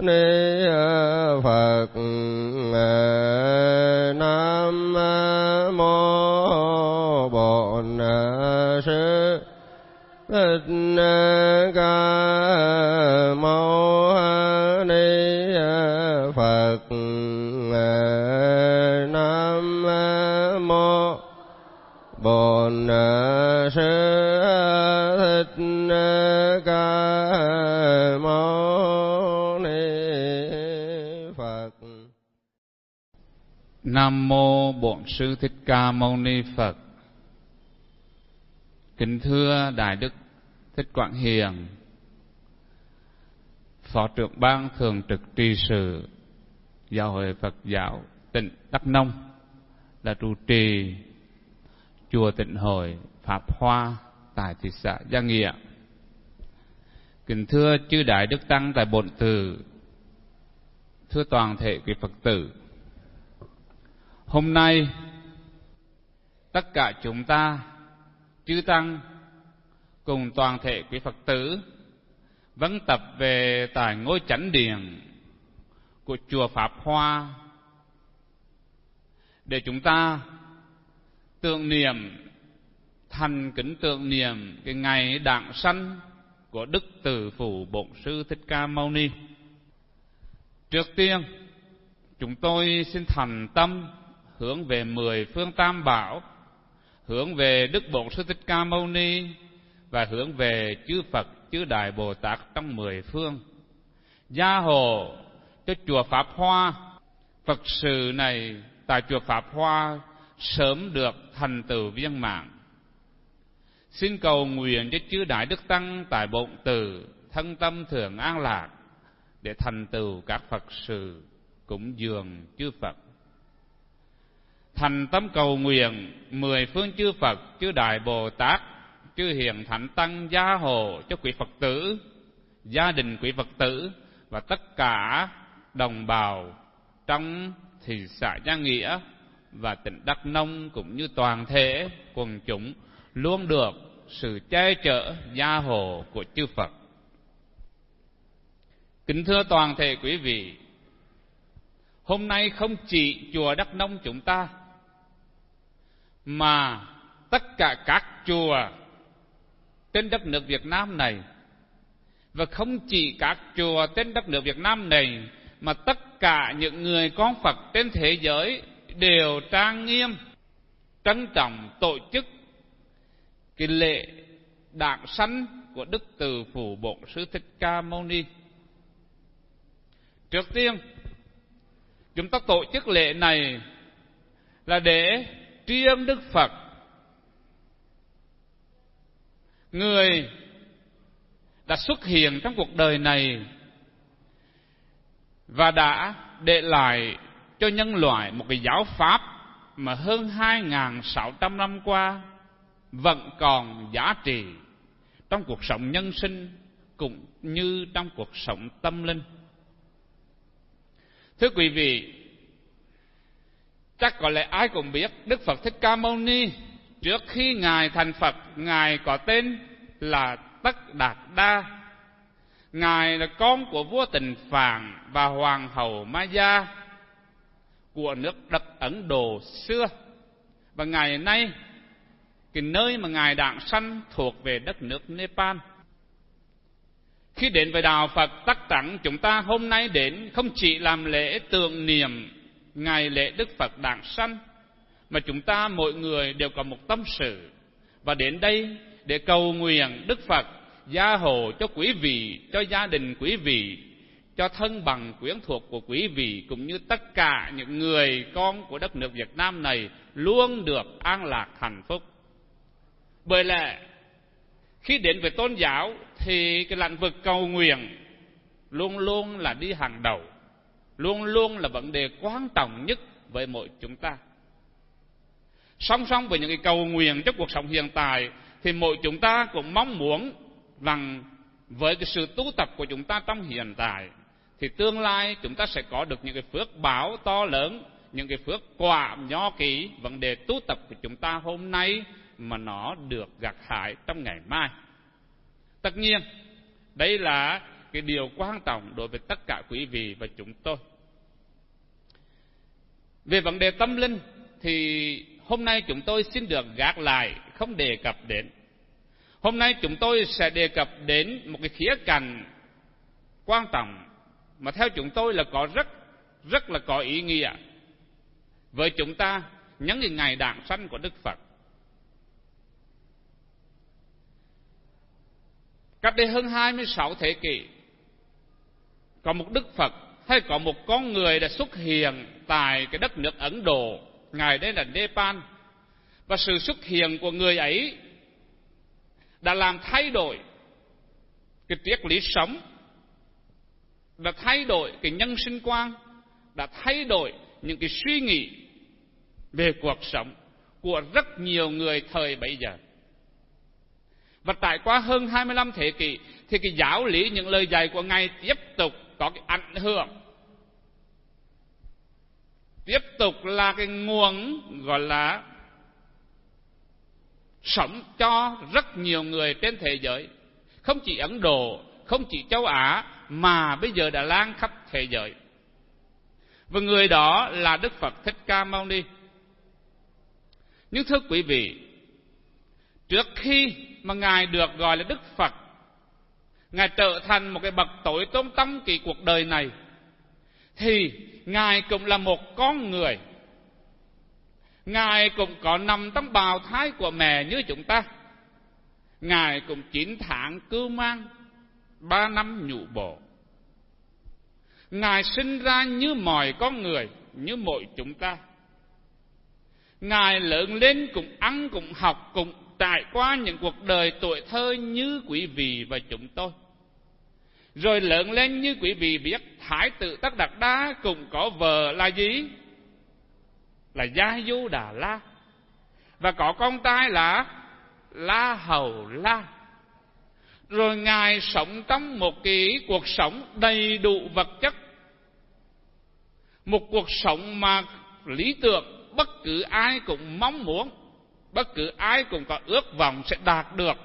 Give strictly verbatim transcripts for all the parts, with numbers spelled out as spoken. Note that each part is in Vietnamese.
Ni Phật. Nam mô Bổn Sư Thích Ca Mâu Ni Phật. Nam mô Bổn Sư Thích Ca Mâu Ni Phật. Nam mô Bổn Sư Thích Ca Mâu Ni Phật. Kính thưa Đại Đức Thích Quảng Hiền, Phó trưởng ban thường trực trị sự Giáo hội Phật giáo tỉnh Đắk Nông, là trụ trì chùa Tịnh Hội Pháp Hoa tại thị xã Gia Nghĩa. Kính thưa chư Đại Đức Tăng tại Bổn Tự, thưa toàn thể quý Phật tử, hôm nay tất cả chúng ta chư Tăng cùng toàn thể quý Phật tử vẫn tập về tại ngôi chánh điện của chùa Pháp Hoa để chúng ta tưởng niệm, thành kính tưởng niệm cái ngày đản sanh của Đức Từ Phụ Bổn Sư Thích Ca Mâu Ni. Trước tiên, chúng tôi xin thành tâm hướng về mười phương tam bảo, hướng về Đức Bổn Sư Thích Ca Mâu Ni và hướng về chư Phật, chư Đại Bồ Tát trong mười phương, gia hộ cho chùa Pháp Hoa Phật sự này tại chùa Pháp Hoa sớm được thành tựu viên mãn. Xin cầu nguyện cho chư Đại Đức Tăng tại Bổn Tự thân tâm thường an lạc để thành tựu các Phật sự cúng dường chư Phật. Thành tâm cầu nguyện mười phương chư Phật, chư Đại Bồ Tát, chư Hiền Thánh Tăng gia hộ cho quý Phật tử, gia đình quý Phật tử và tất cả đồng bào trong thị xã Gia Nghĩa và tỉnh Đắk Nông cũng như toàn thể quần chúng luôn được sự che chở gia hộ của chư Phật. Kính thưa toàn thể quý vị, hôm nay không chỉ chùa Đắk Nông chúng ta mà tất cả các chùa trên đất nước Việt Nam này, và không chỉ các chùa trên đất nước Việt Nam này mà tất cả những người con Phật trên thế giới đều trang nghiêm trân trọng tổ chức cái lễ đản sanh của Đức Từ Phụ Bổn Sư Thích Ca Mâu Ni. Trước tiên, chúng ta tổ chức lễ này là để tri ân Đức Phật, người đã xuất hiện trong cuộc đời này và đã để lại cho nhân loại một cái giáo pháp mà hơn hai nghìn sáu trăm năm qua vẫn còn giá trị trong cuộc sống nhân sinh cũng như trong cuộc sống tâm linh. Thưa quý vị, chắc có lẽ ai cũng biết Đức Phật Thích Ca Mâu Ni trước khi Ngài thành Phật, Ngài có tên là Tất Đạt Đa. Ngài là con của vua Tịnh Phạn và hoàng hậu Maya của nước đất Ấn Độ xưa. Và ngày nay, cái nơi mà Ngài đản sanh thuộc về đất nước Nepal. Khi đến với đạo Phật Tắc Trắng, chúng ta hôm nay đến không chỉ làm lễ tưởng niệm ngày lễ Đức Phật đản sanh, mà chúng ta mỗi người đều có một tâm sự và đến đây để cầu nguyện Đức Phật gia hộ cho quý vị, cho gia đình quý vị, cho thân bằng quyến thuộc của quý vị, cũng như tất cả những người con của đất nước Việt Nam này luôn được an lạc hạnh phúc. Bởi lẽ khi đến với tôn giáo thì cái lĩnh vực cầu nguyện luôn luôn là đi hàng đầu, luôn luôn là vấn đề quan trọng nhất với mỗi chúng ta. Song song với những cái cầu nguyện trong cuộc sống hiện tại thì mỗi chúng ta cũng mong muốn rằng với cái sự tu tập của chúng ta trong hiện tại thì tương lai chúng ta sẽ có được những cái phước báo to lớn, những cái phước quả nho ký vấn đề tu tập của chúng ta hôm nay mà nó được gặt hái trong ngày mai. Tất nhiên, đây là cái điều quan trọng đối với tất cả quý vị và chúng tôi. Về vấn đề tâm linh thì hôm nay chúng tôi xin được gác lại, không đề cập đến. Hôm nay chúng tôi sẽ đề cập đến một cái khía cạnh quan trọng mà theo chúng tôi là có rất rất là có ý nghĩa với chúng ta những cái ngày đản sanh của Đức Phật. Cách đây hơn hai mươi sáu thế kỷ, có một Đức Phật hay có một con người đã xuất hiện tại cái đất nước Ấn Độ, ngài đây là Nepal. Và sự xuất hiện của người ấy đã làm thay đổi cái triết lý sống, đã thay đổi cái nhân sinh quan, đã thay đổi những cái suy nghĩ về cuộc sống của rất nhiều người thời bấy giờ. Và trải qua hơn hai mươi lăm thế kỷ thì cái giáo lý, những lời dạy của Ngài tiếp tục có cái ảnh hưởng, tiếp tục là cái nguồn gọi là sống cho rất nhiều người trên thế giới, không chỉ Ấn Độ, không chỉ châu Á, mà bây giờ đã lan khắp thế giới. Và người đó là Đức Phật Thích Ca Mâu Ni. Nhưng thưa quý vị, trước khi mà Ngài được gọi là Đức Phật, Ngài trở thành một cái bậc tối tôn trong kỳ cuộc đời này, thì Ngài cũng là một con người. Ngài cũng có nằm trong bào thai của mẹ như chúng ta. Ngài cũng chín tháng cưu mang, ba năm nhụ bổ. Ngài sinh ra như mọi con người, như mỗi chúng ta. Ngài lớn lên cũng ăn, cũng học, cũng trải qua những cuộc đời tuổi thơ như quý vị và chúng tôi. Rồi lớn lên như quý vị biết, Thái tử Tất Đạt Đa cũng có vợ là gì? Là Gia Du Đà La. Và có con trai là La Hầu La. Rồi Ngài sống trong một cái cuộc sống đầy đủ vật chất, một cuộc sống mà lý tưởng bất cứ ai cũng mong muốn, bất cứ ai cũng có ước vọng sẽ đạt được.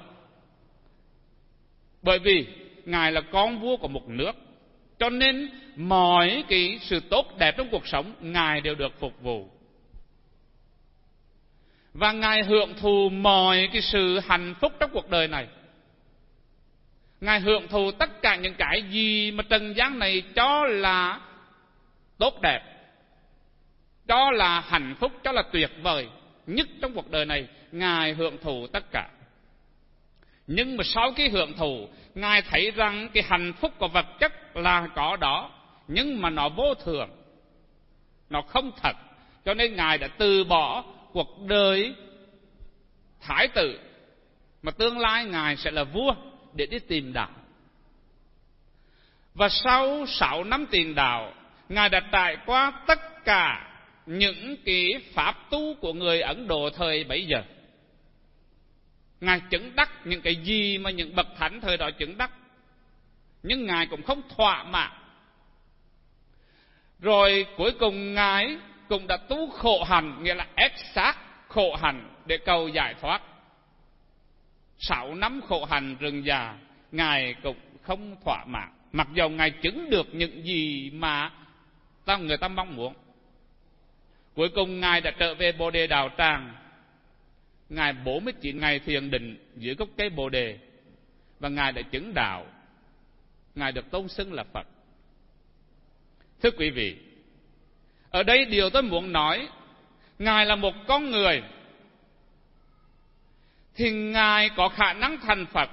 Bởi vì Ngài là con vua của một nước, cho nên mọi cái sự tốt đẹp trong cuộc sống Ngài đều được phục vụ. Và Ngài hưởng thụ mọi cái sự hạnh phúc trong cuộc đời này. Ngài hưởng thụ tất cả những cái gì mà trần gian này cho là tốt đẹp, cho là hạnh phúc, cho là tuyệt vời nhất trong cuộc đời này. Ngài hưởng thụ tất cả. Nhưng mà sau khi hưởng thụ, Ngài thấy rằng cái hạnh phúc của vật chất là có đó, nhưng mà nó vô thường, nó không thật. Cho nên Ngài đã từ bỏ cuộc đời thái tử, mà tương lai Ngài sẽ là vua, để đi tìm đạo. Và sau sáu năm tìm đạo, Ngài đã trải qua tất cả những cái pháp tu của người Ấn Độ thời bấy giờ. Ngài chứng đắc những cái gì mà những bậc thánh thời đó chứng đắc. Nhưng Ngài cũng không thỏa mãn. Rồi cuối cùng Ngài cũng đã tu khổ hạnh, nghĩa là ép sát khổ hạnh để cầu giải thoát. Sáu năm khổ hạnh rừng già, Ngài cũng không thỏa mãn, mặc dù Ngài chứng được những gì mà người ta mong muốn. Cuối cùng Ngài đã trở về Bồ Đề Đạo Tràng. Ngài bốn mươi chín ngày thiền định dưới gốc cây Bồ Đề, và Ngài đã chứng đạo. Ngài được tôn xưng là Phật. Thưa quý vị, ở đây điều tôi muốn nói, Ngài là một con người, thì Ngài có khả năng thành Phật.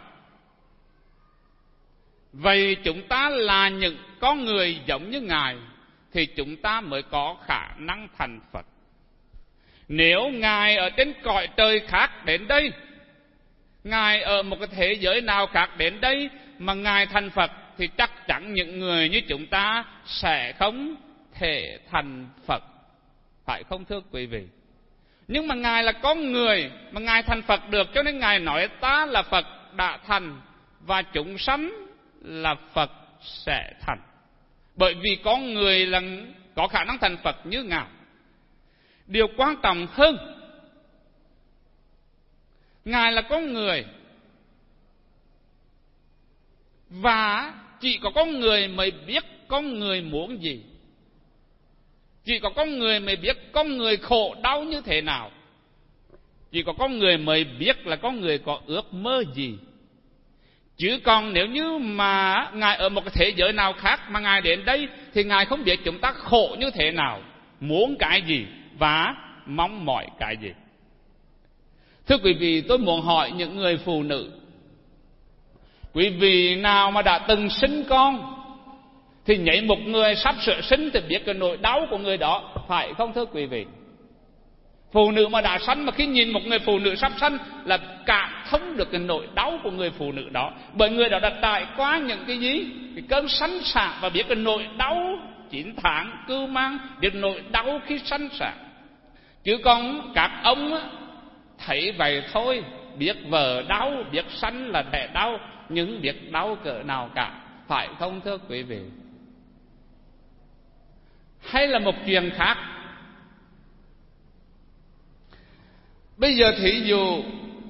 Vậy chúng ta là những con người giống như Ngài, thì chúng ta mới có khả năng thành Phật. Nếu Ngài ở trên cõi trời khác đến đây, Ngài ở một cái thế giới nào khác đến đây mà Ngài thành Phật, thì chắc chắn những người như chúng ta sẽ không thể thành Phật. Phải không thưa quý vị? Nhưng mà Ngài là con người mà Ngài thành Phật được, cho nên Ngài nói ta là Phật đã thành, và chúng sanh là Phật sẽ thành. Bởi vì con người là có khả năng thành Phật như Ngài. Điều quan trọng hơn, Ngài là con người, và chỉ có con người mới biết con người muốn gì. Chỉ có con người mới biết con người khổ đau như thế nào. Chỉ có con người mới biết là con người có ước mơ gì. Chứ còn nếu như mà Ngài ở một cái thế giới nào khác mà Ngài đến đây thì Ngài không biết chúng ta khổ như thế nào, muốn cái gì và mong mỏi cái gì. Thưa quý vị, tôi muốn hỏi những người phụ nữ, quý vị nào mà đã từng sinh con thì nhảy một người sắp sửa sinh thì biết cái nỗi đau của người đó, phải không thưa quý vị? Phụ nữ mà đã sanh mà khi nhìn một người phụ nữ sắp sanh là cảm thông được cái nỗi đau của người phụ nữ đó, bởi người đó đã trải qua những cái gì, cái cơn sanh sản và biết cái nỗi đau chín tháng cưu mang, biết nỗi đau khi sanh sản. Chứ còn các ông á, thấy vậy thôi, biết vợ đau, biết sanh là đẻ đau, nhưng biết đau cỡ nào cả, phải không thưa quý vị? Hay là một chuyện khác, bây giờ thí dụ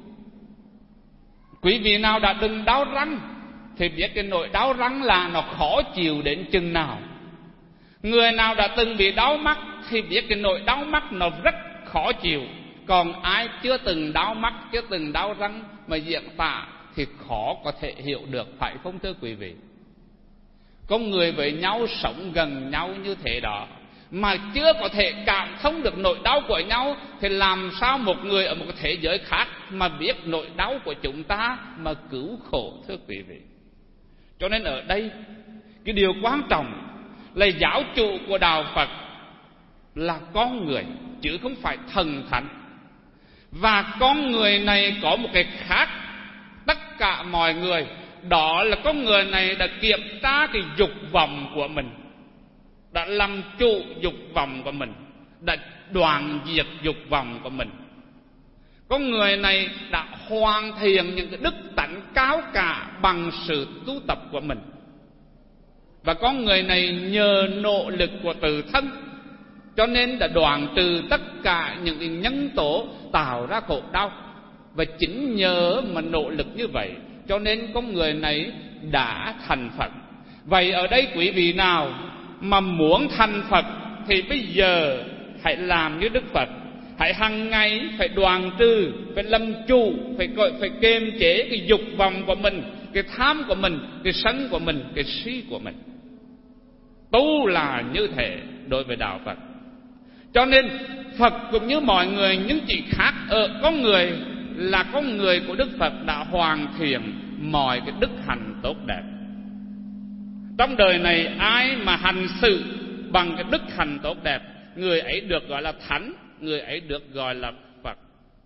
quý vị nào đã từng đau răng thì biết cái nỗi đau răng là nó khó chịu đến chừng nào. Người nào đã từng bị đau mắt thì biết cái nỗi đau mắt nó rất khó chịu. Còn ai chưa từng đau mắt, chưa từng đau răng mà diễn tả thì khó có thể hiểu được, phải không thưa quý vị? Con người với nhau sống gần nhau như thế đó mà chưa có thể cảm thông được nỗi đau của nhau thì làm sao một người ở một cái thế giới khác mà biết nỗi đau của chúng ta mà cứu khổ thưa quý vị? Cho nên ở đây cái điều quan trọng là giáo chủ của đạo Phật là con người chứ không phải thần thánh. Và con người này có một cái khác tất cả mọi người, đó là con người này đã kiểm tra cái dục vọng của mình, đã làm chủ dục vọng của mình, đã đoạn diệt dục vọng của mình. Con người này đã hoàn thiện những cái đức tánh cao cả bằng sự tu tập của mình. Và con người này nhờ nỗ lực của tự thân cho nên đã đoạn trừ tất cả những cái nhân tố tạo ra khổ đau. Và chính nhờ mà nỗ lực như vậy cho nên con người này đã thành Phật. Vậy ở đây quý vị nào mà muốn thành Phật thì bây giờ hãy làm như Đức Phật, hãy hàng ngày phải đoạn trừ, phải làm chủ, phải phải kiềm chế cái dục vọng của mình, cái tham của mình, cái sân của mình, cái si của mình. Tu là như thế đối với đạo Phật. Cho nên Phật cũng như mọi người, nhưng chỉ khác ở con người là con người của Đức Phật đã hoàn thiện mọi cái đức hạnh tốt đẹp. Trong đời này ai mà hành sự bằng cái đức hạnh tốt đẹp, người ấy được gọi là thánh, người ấy được gọi là Phật.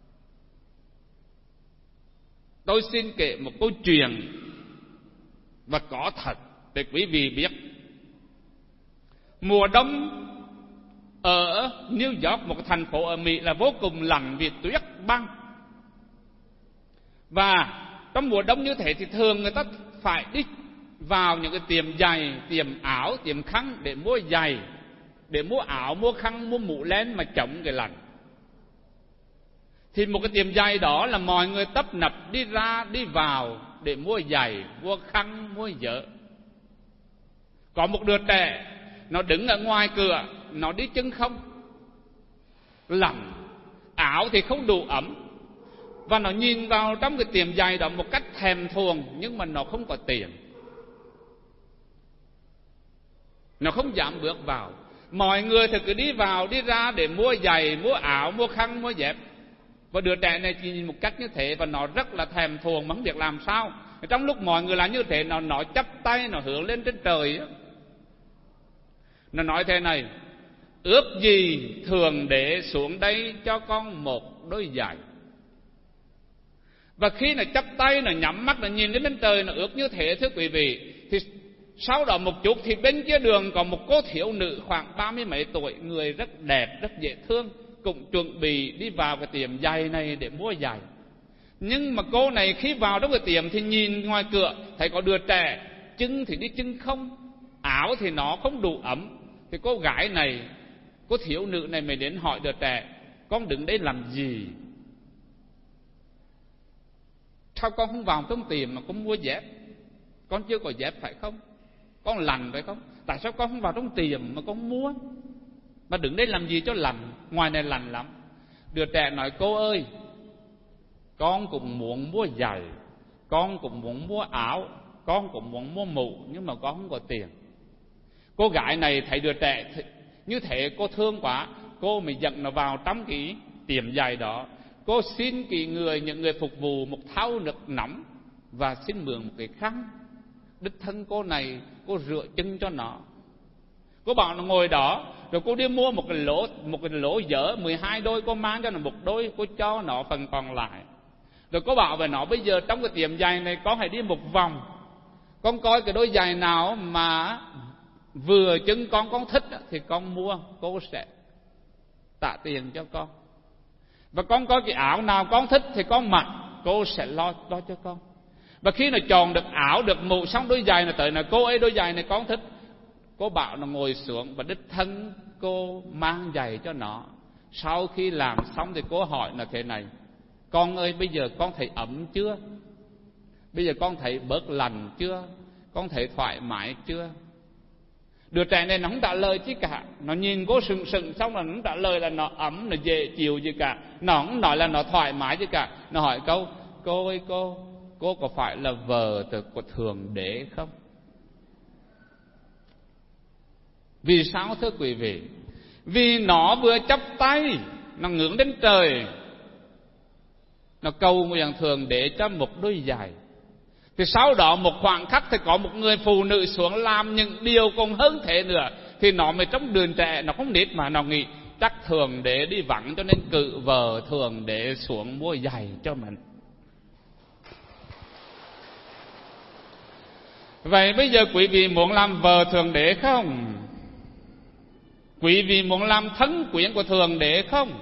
Tôi xin kể một câu chuyện và có thật để quý vị biết. Mùa đông ở New York, một thành phố ở Mỹ, là vô cùng lạnh vì tuyết băng. Và trong mùa đông như thế thì thường người ta phải đi vào những cái tiệm giày, tiệm áo, tiệm khăn để mua giày, để mua áo, mua khăn, mua mũ len mà chống cái lạnh. Thì một cái tiệm giày đó là mọi người tấp nập đi ra đi vào để mua giày, mua khăn, mua vớ. Có một đứa trẻ nó đứng ở ngoài cửa, nó đi chân không, lạnh, áo thì không đủ ấm. Và nó nhìn vào trong cái tiệm giày đó một cách thèm thuồng, nhưng mà nó không có tiền, nó không dám bước vào. Mọi người thì cứ đi vào đi ra để mua giày, mua áo, mua khăn, mua dép. Và đứa trẻ này chỉ nhìn một cách như thế và nó rất là thèm thuồng mà không biết làm sao. Trong lúc mọi người làm như thế, nó nó chắp tay, nó hướng lên trên trời. Nó nói thế này: ước gì Thượng Đế xuống đây cho con một đôi giày. Và khi nó chắp tay, nó nhắm mắt, nó nhìn lên trên trời, nó ước như thế thưa quý vị. Thì sau đó một chút thì bên kia đường có một cô thiếu nữ khoảng ba mươi mấy tuổi, người rất đẹp, rất dễ thương, cũng chuẩn bị đi vào cái tiệm giày này để mua giày. Nhưng mà cô này khi vào trong cái tiệm thì nhìn ngoài cửa thấy có đứa trẻ, chân thì đi chân không, áo thì nó không đủ ấm. Thì cô gái này, cô thiếu nữ này mới đến hỏi đứa trẻ: con đứng đây làm gì? Sao con không vào trong tiệm mà con mua dép? Con chưa có dép phải không? Con lành phải không? Tại sao con không vào trong tiệm mà con mua? Mà đứng đây làm gì cho lành? Ngoài này lành lắm. Đứa trẻ nói cô ơi, con cũng muốn mua giày, con cũng muốn mua áo, con cũng muốn mua mũ, nhưng mà con không có tiền. Cô gái này thấy đứa trẻ như thế cô thương quá, cô mới dẫn nó vào trong cái tiệm giày đó. Cô xin cái người những người phục vụ một thau nước nóng và xin mượn một cái khăn. Đích thân cô này cô rửa chân cho nó. Cô bảo nó ngồi đó, rồi cô đi mua một cái lỗ một cái lỗ dở mười hai đôi, cô mang cho nó một đôi, cô cho nó phần còn lại. Rồi cô bảo với nó bây giờ trong cái tiệm giày này con hãy đi một vòng, con coi cái đôi giày nào mà vừa chân con con thích thì con mua, cô sẽ trả tiền cho con. Và con coi cái áo nào con thích thì con mặc, cô sẽ lo lo cho con. Và khi nó chọn được áo, được mũ xong đôi giày nó tới là cô ấy đôi giày này con thích, cô bảo nó ngồi xuống và đích thân cô mang giày cho nó. Sau khi làm xong thì cô hỏi là thế này: con ơi, bây giờ con thấy ấm chưa? Bây giờ con thấy bớt lạnh chưa? Con thấy thoải mái chưa? Đứa trẻ này nó không trả lời chứ cả. Nó nhìn cô sừng sừng xong là nó không trả lời là nó ấm, nó dễ chịu gì cả. Nó không nói là nó thoải mái chứ cả. Nó hỏi câu: cô ơi cô, cô có phải là vợ của Thượng Đế không? Vì sao thưa quý vị? Vì nó vừa chắp tay, nó ngưỡng đến trời, nó cầu nguyện Thượng Đế cho một đôi giày. Thì sau đó một khoảng khắc thì có một người phụ nữ xuống làm những điều còn hơn thế nữa. Thì nó mới trong đường trẻ, nó không nít mà nó nghĩ chắc Thượng Đế đi vắng cho nên cự vợ Thượng Đế xuống mua giày cho mình. Vậy bây giờ quý vị muốn làm vợ Thượng Đế không? Quý vị muốn làm thân quyến của Thượng Đế không?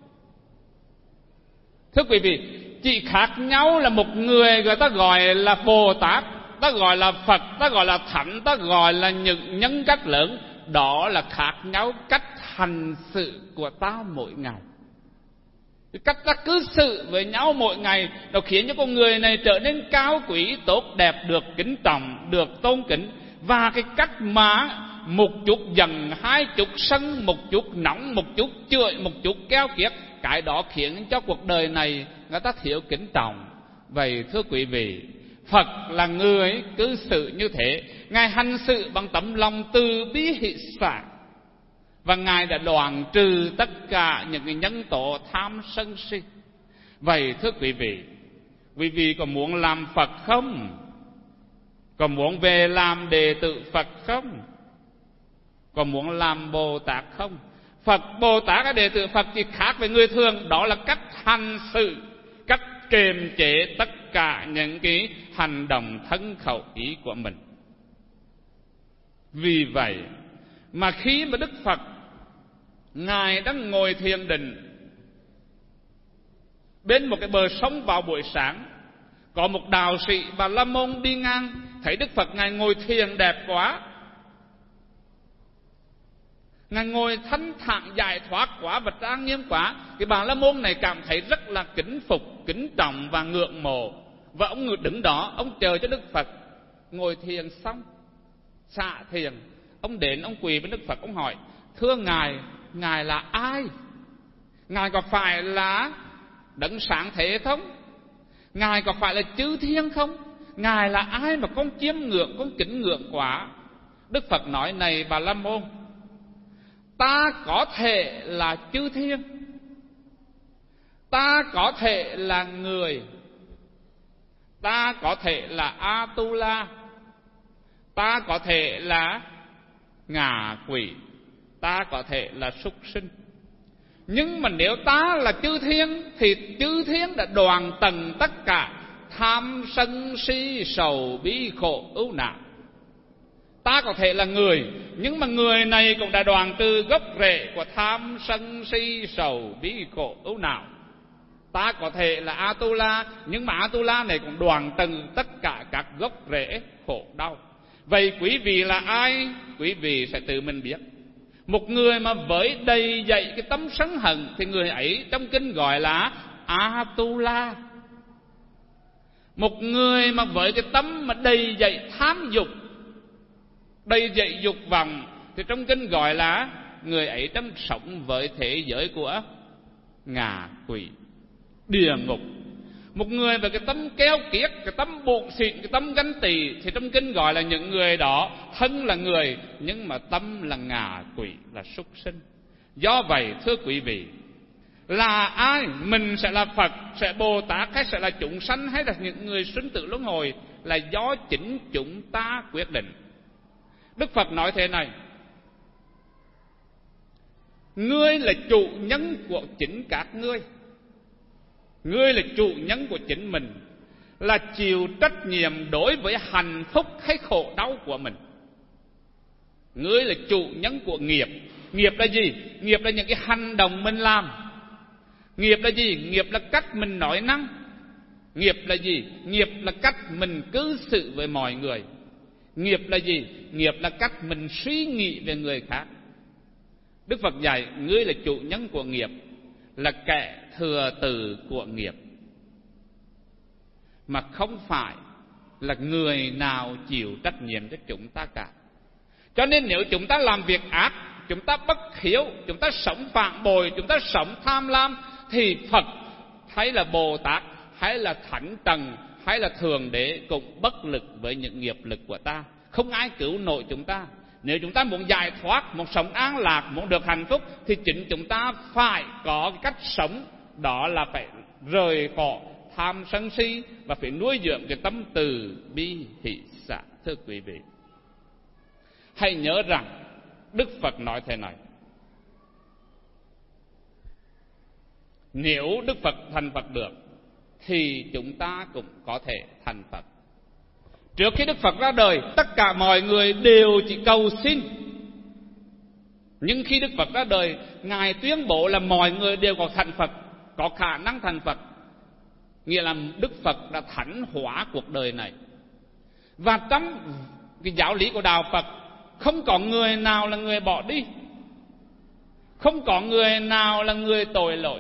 Thưa quý vị, chỉ khác nhau là một người người ta gọi là Bồ Tát, ta gọi là Phật, ta gọi là Thánh, ta gọi là những nhân cách lớn. Đó là khác nhau cách hành sự của ta mỗi ngày. Cách ta cư xử với nhau mỗi ngày nó khiến cho con người này trở nên cao quý, tốt đẹp, được kính trọng, được tôn kính. Và cái cách mà một chút giận, hai chút sân, một chút nóng, một chút chửi, một chút keo kiết, cái đó khiến cho cuộc đời này người ta thiếu kính trọng. Vậy thưa quý vị, Phật là người cư xử như thế. Ngài hành sự bằng tấm lòng từ bi hỷ xả, và Ngài đã đoạn trừ tất cả những cái nhân tố tham sân si. Vậy thưa quý vị, quý vị có muốn làm Phật không? Có muốn về làm đệ tử Phật không? Có muốn làm Bồ Tát không? Phật, Bồ Tát, cái đệ tử Phật chỉ khác với người thường, đó là cách hành sự, cách kiềm chế tất cả những cái hành động thân khẩu ý của mình. Vì vậy mà khi mà Đức Phật Ngài đang ngồi thiền định bên một cái bờ sông vào buổi sáng, có một đạo sĩ Bà La Môn đi ngang, thấy Đức Phật Ngài ngồi thiền đẹp quá, Ngài ngồi thanh thản giải thoát quá và trang nghiêm quá. Cái Bà La Môn này cảm thấy rất là kính phục, kính trọng và ngưỡng mộ. Và ông đứng đó, ông chờ cho Đức Phật ngồi thiền xong, xả thiền. Ông đến, ông quỳ với Đức Phật, ông hỏi: thưa Ngài, Ngài là ai? Ngài có phải là Đấng Sáng Thế không? Ngài có phải là chư thiên không? Ngài là ai mà con chiêm ngưỡng, con kính ngưỡng quá? Đức Phật nói: này Bà La Môn, ta có thể là chư thiên, ta có thể là người, ta có thể là Atula, ta có thể là ngạ quỷ, ta có thể là súc sinh. Nhưng mà nếu ta là chư thiên thì chư thiên đã đoạn tận tất cả tham sân si sầu bi khổ ưu nạn. Ta có thể là người, nhưng mà người này cũng đã đoạn từ gốc rễ của tham sân si sầu bi khổ ưu não. Ta có thể là Atula, nhưng mà Atula này cũng đoạn tận tất cả các gốc rễ khổ đau. Vậy quý vị là ai? Quý vị sẽ tự mình biết. Một người mà với đầy dậy cái tấm sân hận thì người ấy trong kinh gọi là Atula. Một người mà với cái tấm mà đầy dậy tham dục đầy dẫy dục vọng, thì trong kinh gọi là người ấy đang sống với thế giới của ngạ quỷ, địa ngục. Một người với cái tâm keo kiết, cái tâm buồn xịn, cái tâm ganh tị, thì trong kinh gọi là những người đó thân là người nhưng mà tâm là ngạ quỷ, là súc sinh. Do vậy thưa quý vị, là ai? Mình sẽ là Phật, sẽ Bồ Tát, hay sẽ là chúng sanh, hay là những người sinh tử luân hồi, là do chính chúng ta quyết định. Đức Phật nói thế này: ngươi là chủ nhân của chính các ngươi. Ngươi là chủ nhân của chính mình, là chịu trách nhiệm đối với hạnh phúc hay khổ đau của mình. Ngươi là chủ nhân của nghiệp. Nghiệp là gì? Nghiệp là những cái hành động mình làm. Nghiệp là gì? Nghiệp là cách mình nói năng. Nghiệp là gì? Nghiệp là cách mình cư xử với mọi người. Nghiệp là gì? Nghiệp là cách mình suy nghĩ về người khác. Đức Phật dạy ngươi là chủ nhân của nghiệp, là kẻ thừa tự của nghiệp, mà không phải là người nào chịu trách nhiệm cho chúng ta cả. Cho nên nếu chúng ta làm việc ác, chúng ta bất hiếu, chúng ta sống phản bội, chúng ta sống tham lam, thì Phật hay là Bồ Tát hay là Thánh Trần hay là Thượng Đế cũng bất lực với những nghiệp lực của ta. Không ai cứu nổi chúng ta. Nếu chúng ta muốn giải thoát, muốn sống an lạc, muốn được hạnh phúc, thì chính chúng ta phải có cái cách sống, đó là phải rời khỏi tham sân si và phải nuôi dưỡng cái tâm từ bi hỷ xả. Thưa quý vị, hãy nhớ rằng Đức Phật nói thế này: nếu Đức Phật thành Phật được thì chúng ta cũng có thể thành Phật. Trước khi Đức Phật ra đời, tất cả mọi người đều chỉ cầu xin. Nhưng khi Đức Phật ra đời, Ngài tuyên bố là mọi người đều có thành Phật, có khả năng thành Phật. Nghĩa là Đức Phật đã thánh hóa cuộc đời này. Và trong cái giáo lý của Đạo Phật, không có người nào là người bỏ đi, không có người nào là người tội lỗi.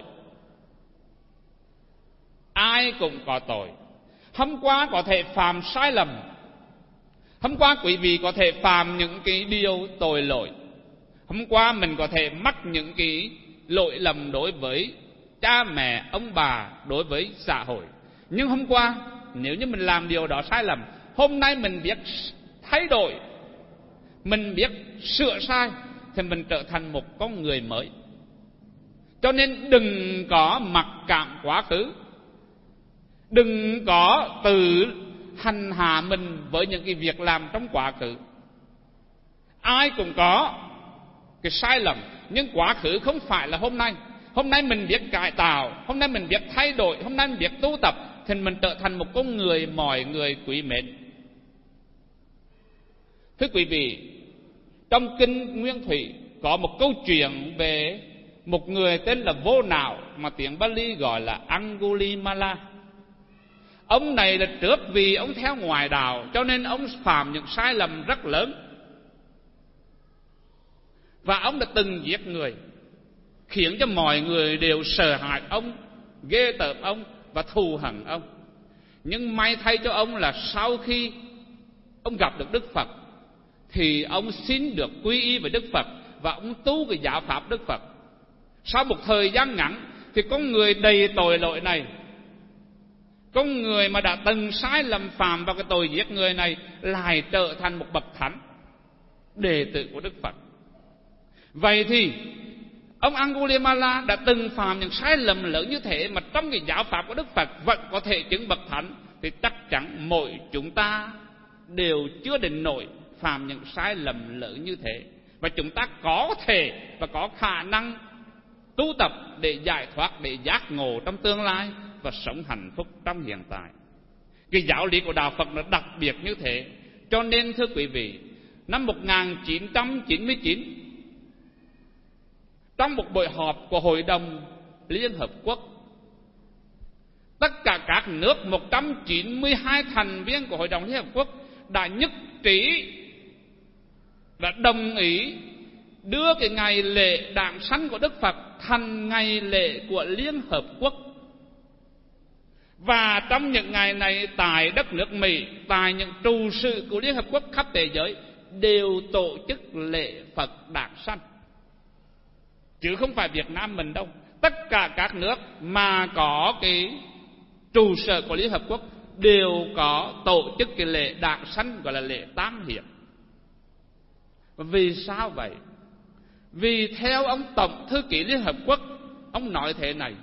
Ai cũng có tội. Hôm qua có thể phạm sai lầm, hôm qua quý vị có thể phạm những cái điều tội lỗi, hôm qua mình có thể mắc những cái lỗi lầm đối với cha mẹ, ông bà, đối với xã hội. Nhưng hôm qua nếu như mình làm điều đó sai lầm, hôm nay mình biết thay đổi, mình biết sửa sai, thì mình trở thành một con người mới. Cho nên đừng có mặc cảm quá khứ, đừng có tự hành hạ mình với những cái việc làm trong quá khứ. Ai cũng có cái sai lầm, nhưng quá khứ không phải là hôm nay. Hôm nay mình biết cải tạo, hôm nay mình biết thay đổi, hôm nay mình biết tu tập, thì mình trở thành một con người mọi người quý mến. Thưa quý vị, trong kinh Nguyên Thủy có một câu chuyện về một người tên là Vô Não, mà tiếng Bali gọi là Angulimala. Ông này là trước vì ông theo ngoại đạo, cho nên ông phạm những sai lầm rất lớn. Và ông đã từng giết người, khiến cho mọi người đều sợ hãi ông, ghê tởm ông và thù hận ông. Nhưng may thay cho ông là sau khi ông gặp được Đức Phật, thì ông xin được quy y với Đức Phật và ông tu cái giáo pháp Đức Phật. Sau một thời gian ngắn thì con người đầy tội lỗi này, con người mà đã từng sai lầm phạm vào cái tội giết người này, lại trở thành một bậc thánh, đệ tử của Đức Phật. Vậy thì ông Angulimala đã từng phạm những sai lầm lớn như thế, mà trong cái giáo pháp của Đức Phật vẫn có thể chứng bậc thánh, thì chắc chắn mỗi chúng ta đều chưa đến nỗi phạm những sai lầm lớn như thế. Và chúng ta có thể và có khả năng tu tập để giải thoát, để giác ngộ trong tương lai và sống hạnh phúc trong hiện tại. Cái giáo lý của Đạo Phật nó đặc biệt như thế. Cho nên thưa quý vị, năm một nghìn chín trăm chín mươi chín, trong một buổi họp của Hội đồng Liên Hợp Quốc, tất cả các nước một trăm chín mươi hai thành viên của Hội đồng Liên Hợp Quốc đã nhất trí, đã đồng ý đưa cái ngày lễ đản sanh của Đức Phật thành ngày lễ của Liên Hợp Quốc. Và trong những ngày này, tại đất nước Mỹ, tại những trụ sở của Liên Hợp Quốc khắp thế giới đều tổ chức lễ Phật Đản sanh, chứ không phải Việt Nam mình đâu. Tất cả các nước mà có cái trụ sở của Liên Hợp Quốc đều có tổ chức cái lễ Đản sanh, gọi là lễ tam hiệp. Vì sao vậy? Vì theo ông Tổng Thư ký Liên Hợp Quốc, ông nói thế này: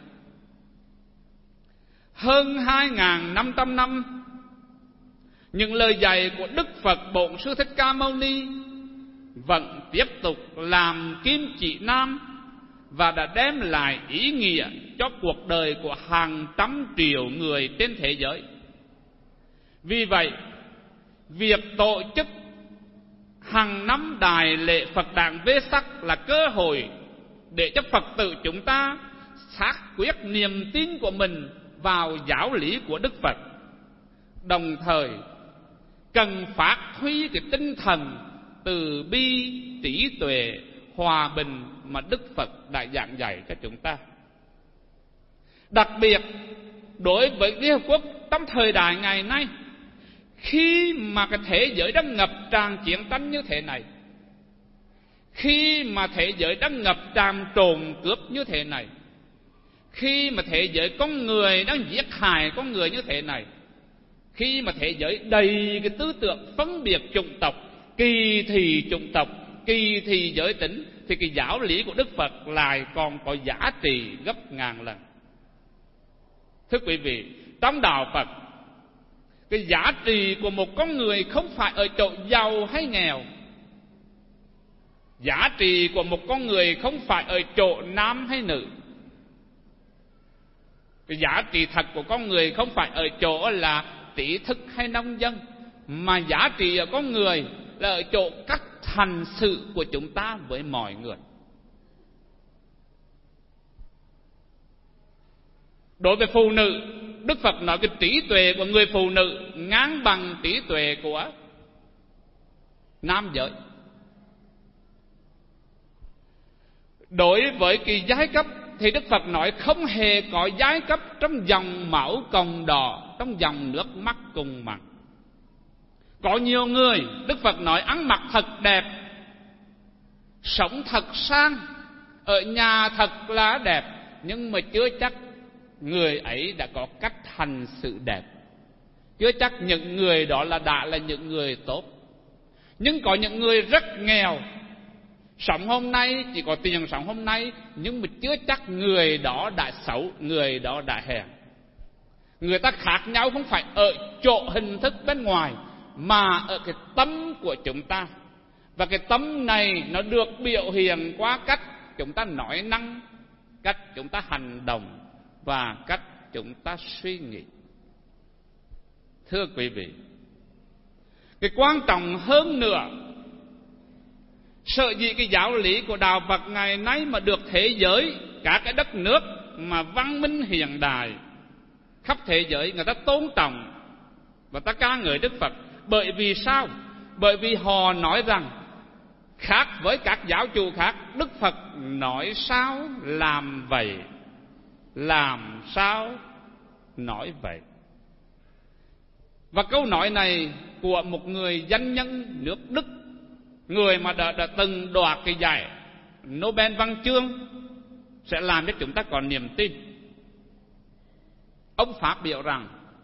hơn hai nghìn năm trăm năm, những lời dạy của Đức Phật Bổn Sư Thích Ca Mâu Ni vẫn tiếp tục làm kim chỉ nam và đã đem lại ý nghĩa cho cuộc đời của hàng trăm triệu người trên thế giới. Vì vậy, việc tổ chức hàng năm Đại lễ Phật Đản Vesak là cơ hội để cho Phật tử chúng ta xác quyết niềm tin của mình vào giáo lý của Đức Phật, đồng thời cần phát huy cái tinh thần từ bi, trí tuệ, hòa bình mà Đức Phật đã giảng dạy cho chúng ta. Đặc biệt đối với Liên Hợp Quốc trong thời đại ngày nay, khi mà cái thế giới đang ngập tràn chiến tranh như thế này, khi mà thế giới đang ngập tràn trộm cướp như thế này, khi mà thế giới con người đang giết hại con người như thế này, khi mà thế giới đầy cái tư tưởng phân biệt chủng tộc, kỳ thị chủng tộc, kỳ thị giới tính, thì cái giáo lý của Đức Phật lại còn có giá trị gấp ngàn lần. Thưa quý vị, trong đạo Phật, cái giá trị của một con người không phải ở chỗ giàu hay nghèo. Giá trị của một con người không phải ở chỗ nam hay nữ. Cái giá trị thật của con người không phải ở chỗ là trí thức hay nông dân, mà giá trị của con người là ở chỗ cách hành xử của chúng ta với mọi người. Đối với phụ nữ, Đức Phật nói cái trí tuệ của người phụ nữ ngang bằng trí tuệ của nam giới. Đối với cái giai cấp thì Đức Phật nói không hề có giai cấp trong dòng máu cộng đỏ, trong dòng nước mắt cùng mặn. Có nhiều người, Đức Phật nói ăn mặc thật đẹp, sống thật sang, ở nhà thật là đẹp, nhưng mà chưa chắc người ấy đã có cách hành sự đẹp, chưa chắc những người đó là đã là những người tốt. Nhưng có những người rất nghèo, sống hôm nay chỉ có tiền sống hôm nay, nhưng mà chưa chắc người đó đã xấu, người đó đã hèn. Người ta khác nhau không phải ở chỗ hình thức bên ngoài, mà ở cái tâm của chúng ta. Và cái tâm này nó được biểu hiện qua cách chúng ta nói năng, cách chúng ta hành động và cách chúng ta suy nghĩ. Thưa quý vị, cái quan trọng hơn nữa, sợ gì cái giáo lý của đạo Phật ngày nay mà được thế giới, cả cái đất nước mà văn minh hiện đại khắp thế giới người ta tôn trọng và ta ca ngợi Đức Phật. Bởi vì sao? Bởi vì họ nói rằng khác với các giáo chủ khác, Đức Phật nói sao làm vậy, làm sao nói vậy. Và câu nói này của một người danh nhân nước Đức, người mà đã, đã từng đoạt cái giải Nobel văn chương, sẽ làm cho chúng ta có niềm tin. Ông phát biểu rằng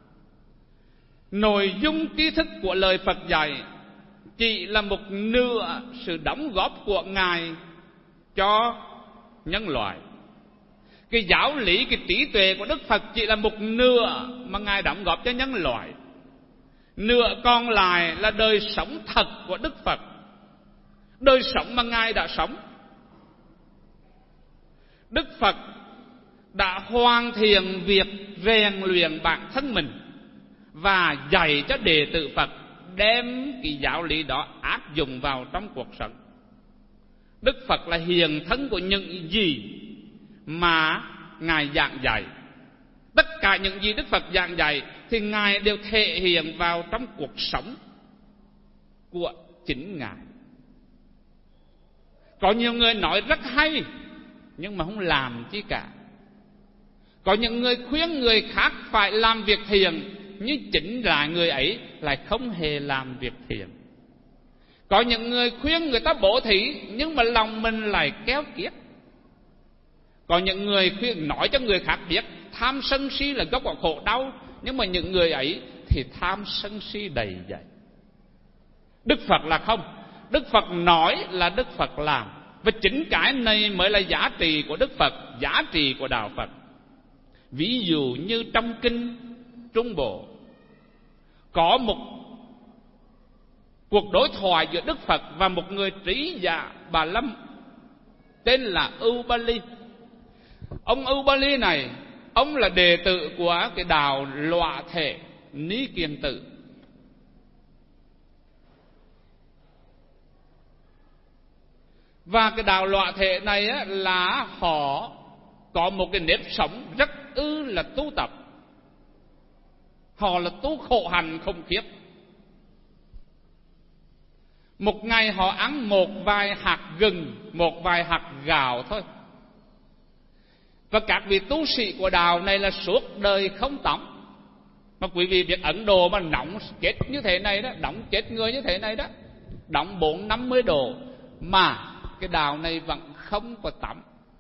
nội dung tri thức của lời Phật dạy chỉ là một nửa sự đóng góp của Ngài cho nhân loại. Cái giáo lý, cái trí tuệ của Đức Phật chỉ là một nửa mà Ngài đóng góp cho nhân loại. Nửa còn lại là đời sống thật của Đức Phật, đời sống mà Ngài đã sống. Đức Phật đã hoàn thiện việc rèn luyện bản thân mình và dạy cho đệ tử Phật đem cái giáo lý đó áp dụng vào trong cuộc sống. Đức Phật là hiện thân của những gì mà Ngài giảng dạy. Tất cả những gì Đức Phật giảng dạy thì Ngài đều thể hiện vào trong cuộc sống của chính Ngài. Có nhiều người nói rất hay nhưng mà không làm chi cả. Có những người khuyên người khác phải làm việc thiện, nhưng chính là người ấy lại không hề làm việc thiện. Có những người khuyên người ta bố thí, nhưng mà lòng mình lại keo kiết. Có những người khuyên nói cho người khác biết tham sân si là gốc của khổ đau, nhưng mà những người ấy thì tham sân si đầy dẫy. Đức Phật là không. Đức Phật nói là Đức Phật làm. Và chính cái này mới là giá trị của Đức Phật, giá trị của Đạo Phật. Ví dụ như trong kinh Trung Bộ có một cuộc đối thoại giữa Đức Phật và một người trí giả Bà Lâm tên là Ưu Ba Ly. Ông Ưu Ba Ly này, ông là đệ tử của cái đạo Loạ Thể Ni Kiền Tử. Và cái đạo Loạ Thể này á, là họ có một cái nếp sống rất ư là tu tập. Họ là tu khổ hạnh khủng khiếp. Một ngày họ ăn một vài hạt gừng, một vài hạt gạo thôi. Và các vị tu sĩ của đạo này là suốt đời không tắm. Mà quý vị biết Ấn Độ mà nóng chết như thế này đó, nóng chết người như thế này đó, nóng bốn năm mươi độ, mà cái đạo này vẫn không có tắm.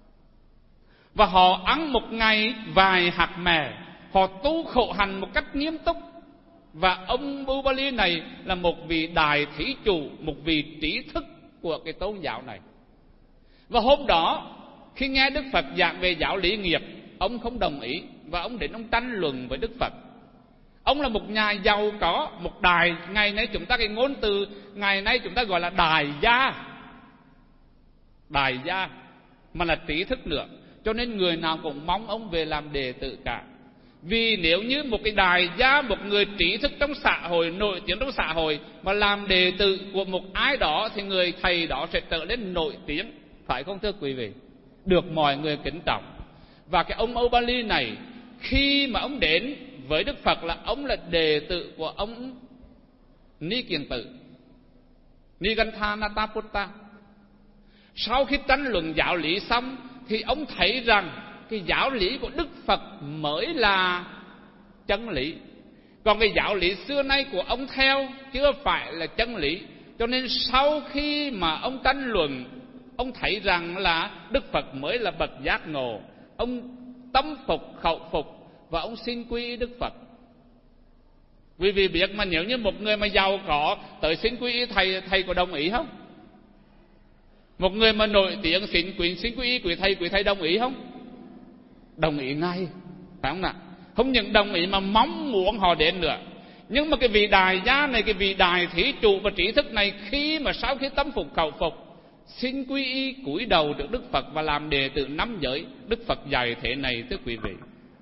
Và họ ăn một ngày vài hạt mè, họ tu khổ hành một cách nghiêm túc. Và ông Ưu Ba Ly này là một vị đại thí chủ, một vị trí thức của cái tôn giáo này. Và hôm đó khi nghe Đức Phật giảng về giáo lý nghiệp, ông không đồng ý và ông đến ông tranh luận với Đức Phật. Ông là một nhà giàu có, một đại, ngày nay chúng ta cái ngôn từ ngày nay chúng ta gọi là đại gia. Đại gia mà là trí thức nữa, cho nên người nào cũng mong ông về làm đệ tử cả. Vì nếu như một cái đại gia, một người trí thức trong xã hội, nổi tiếng trong xã hội mà làm đệ tử của một ai đó, thì người thầy đó sẽ trở nên nổi tiếng, phải không thưa quý vị? Được mọi người kính trọng. Và cái ông Ưu Ba Ly này, khi mà ông đến với Đức Phật là ông là đệ tử của ông Ni Kiền Tử, Niganthanataputta. Sau khi tranh luận giáo lý xong thì ông thấy rằng cái giáo lý của Đức Phật mới là chân lý, còn cái giáo lý xưa nay của ông theo chưa phải là chân lý. Cho nên sau khi mà ông tranh luận, ông thấy rằng là Đức Phật mới là bậc giác ngộ. Ông tâm phục khẩu phục và ông xin quy y Đức Phật. Quý vị biết mà, nếu như một người mà giàu có tới xin quy y thầy, thầy có đồng ý không? Một người mà nổi tiếng xin quy xin quy y quý thầy, quý thầy đồng ý không? Đồng ý ngay, phải không nào? Không những đồng ý mà mong muốn họ đến nữa. Nhưng mà cái vị đại gia này, cái vị đại thí chủ và trí thức này, khi mà sau khi tâm phục khẩu phục xin quy y cúi đầu trước Đức Phật và làm đệ tử năm giới, Đức Phật dạy thế này thưa quý vị: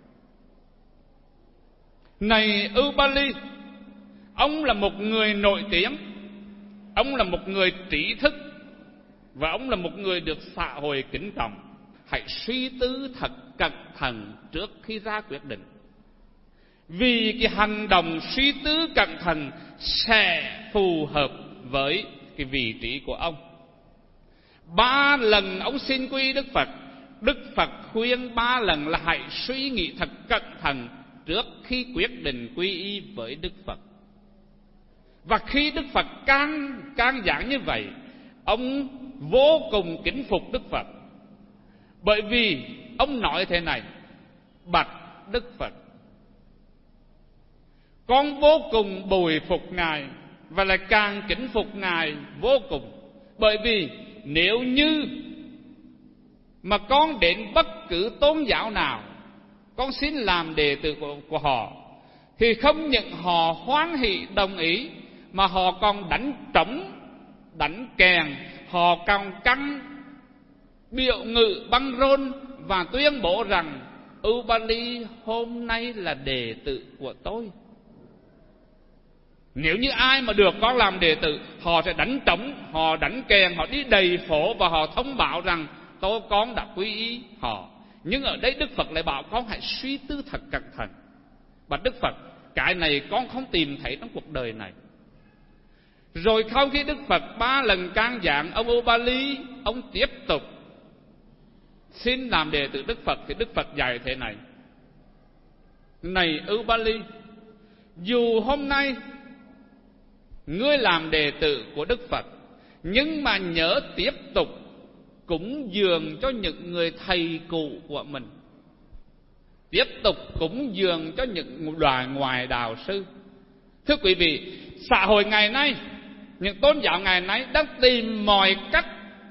này Ưu Ba Ly, ông là một người nổi tiếng, ông là một người trí thức, và ông là một người được xã hội kính trọng. Hãy suy tư thật cẩn thận trước khi ra quyết định, vì cái hành động suy tư cẩn thận sẽ phù hợp với cái vị trí của ông. Ba lần ông xin quy Đức Phật, Đức Phật khuyên ba lần là hãy suy nghĩ thật cẩn thận trước khi quyết định quy y với Đức Phật. Và khi Đức Phật can can giảng như vậy, ông vô cùng kính phục Đức Phật, bởi vì ông nói thế này: bạch Đức Phật, con vô cùng bồi phục Ngài và lại càng kính phục Ngài vô cùng. Bởi vì nếu như mà con đến bất cứ tôn giáo nào, con xin làm đệ tử của, của họ, thì không những họ hoan hỷ đồng ý, mà họ còn đánh trống, đánh kèn, họ còn căng biểu ngữ băng rôn và tuyên bố rằng Ưu Ba Ly hôm nay là đệ tử của tôi. Nếu như ai mà được con làm đệ tử, họ sẽ đánh trống, họ đánh kèn, họ đi đầy phố và họ thông báo rằng tôi con đã quy y họ. Nhưng ở đây Đức Phật lại bảo con hãy suy tư thật cẩn thận. Bạch Đức Phật, cái này con không tìm thấy trong cuộc đời này. Rồi sau khi Đức Phật ba lần can giảng ông Ưu Ba Ly, ông tiếp tục xin làm đệ tử Đức Phật, thì Đức Phật dạy thế này: này Ưu Ba Ly, dù hôm nay ngươi làm đệ tử của Đức Phật, nhưng mà nhớ tiếp tục cúng dường cho những người thầy cụ của mình, tiếp tục cúng dường cho những đoàn ngoại đạo sư. Thưa quý vị, xã hội ngày nay, những tôn giáo ngày nay đang tìm mọi cách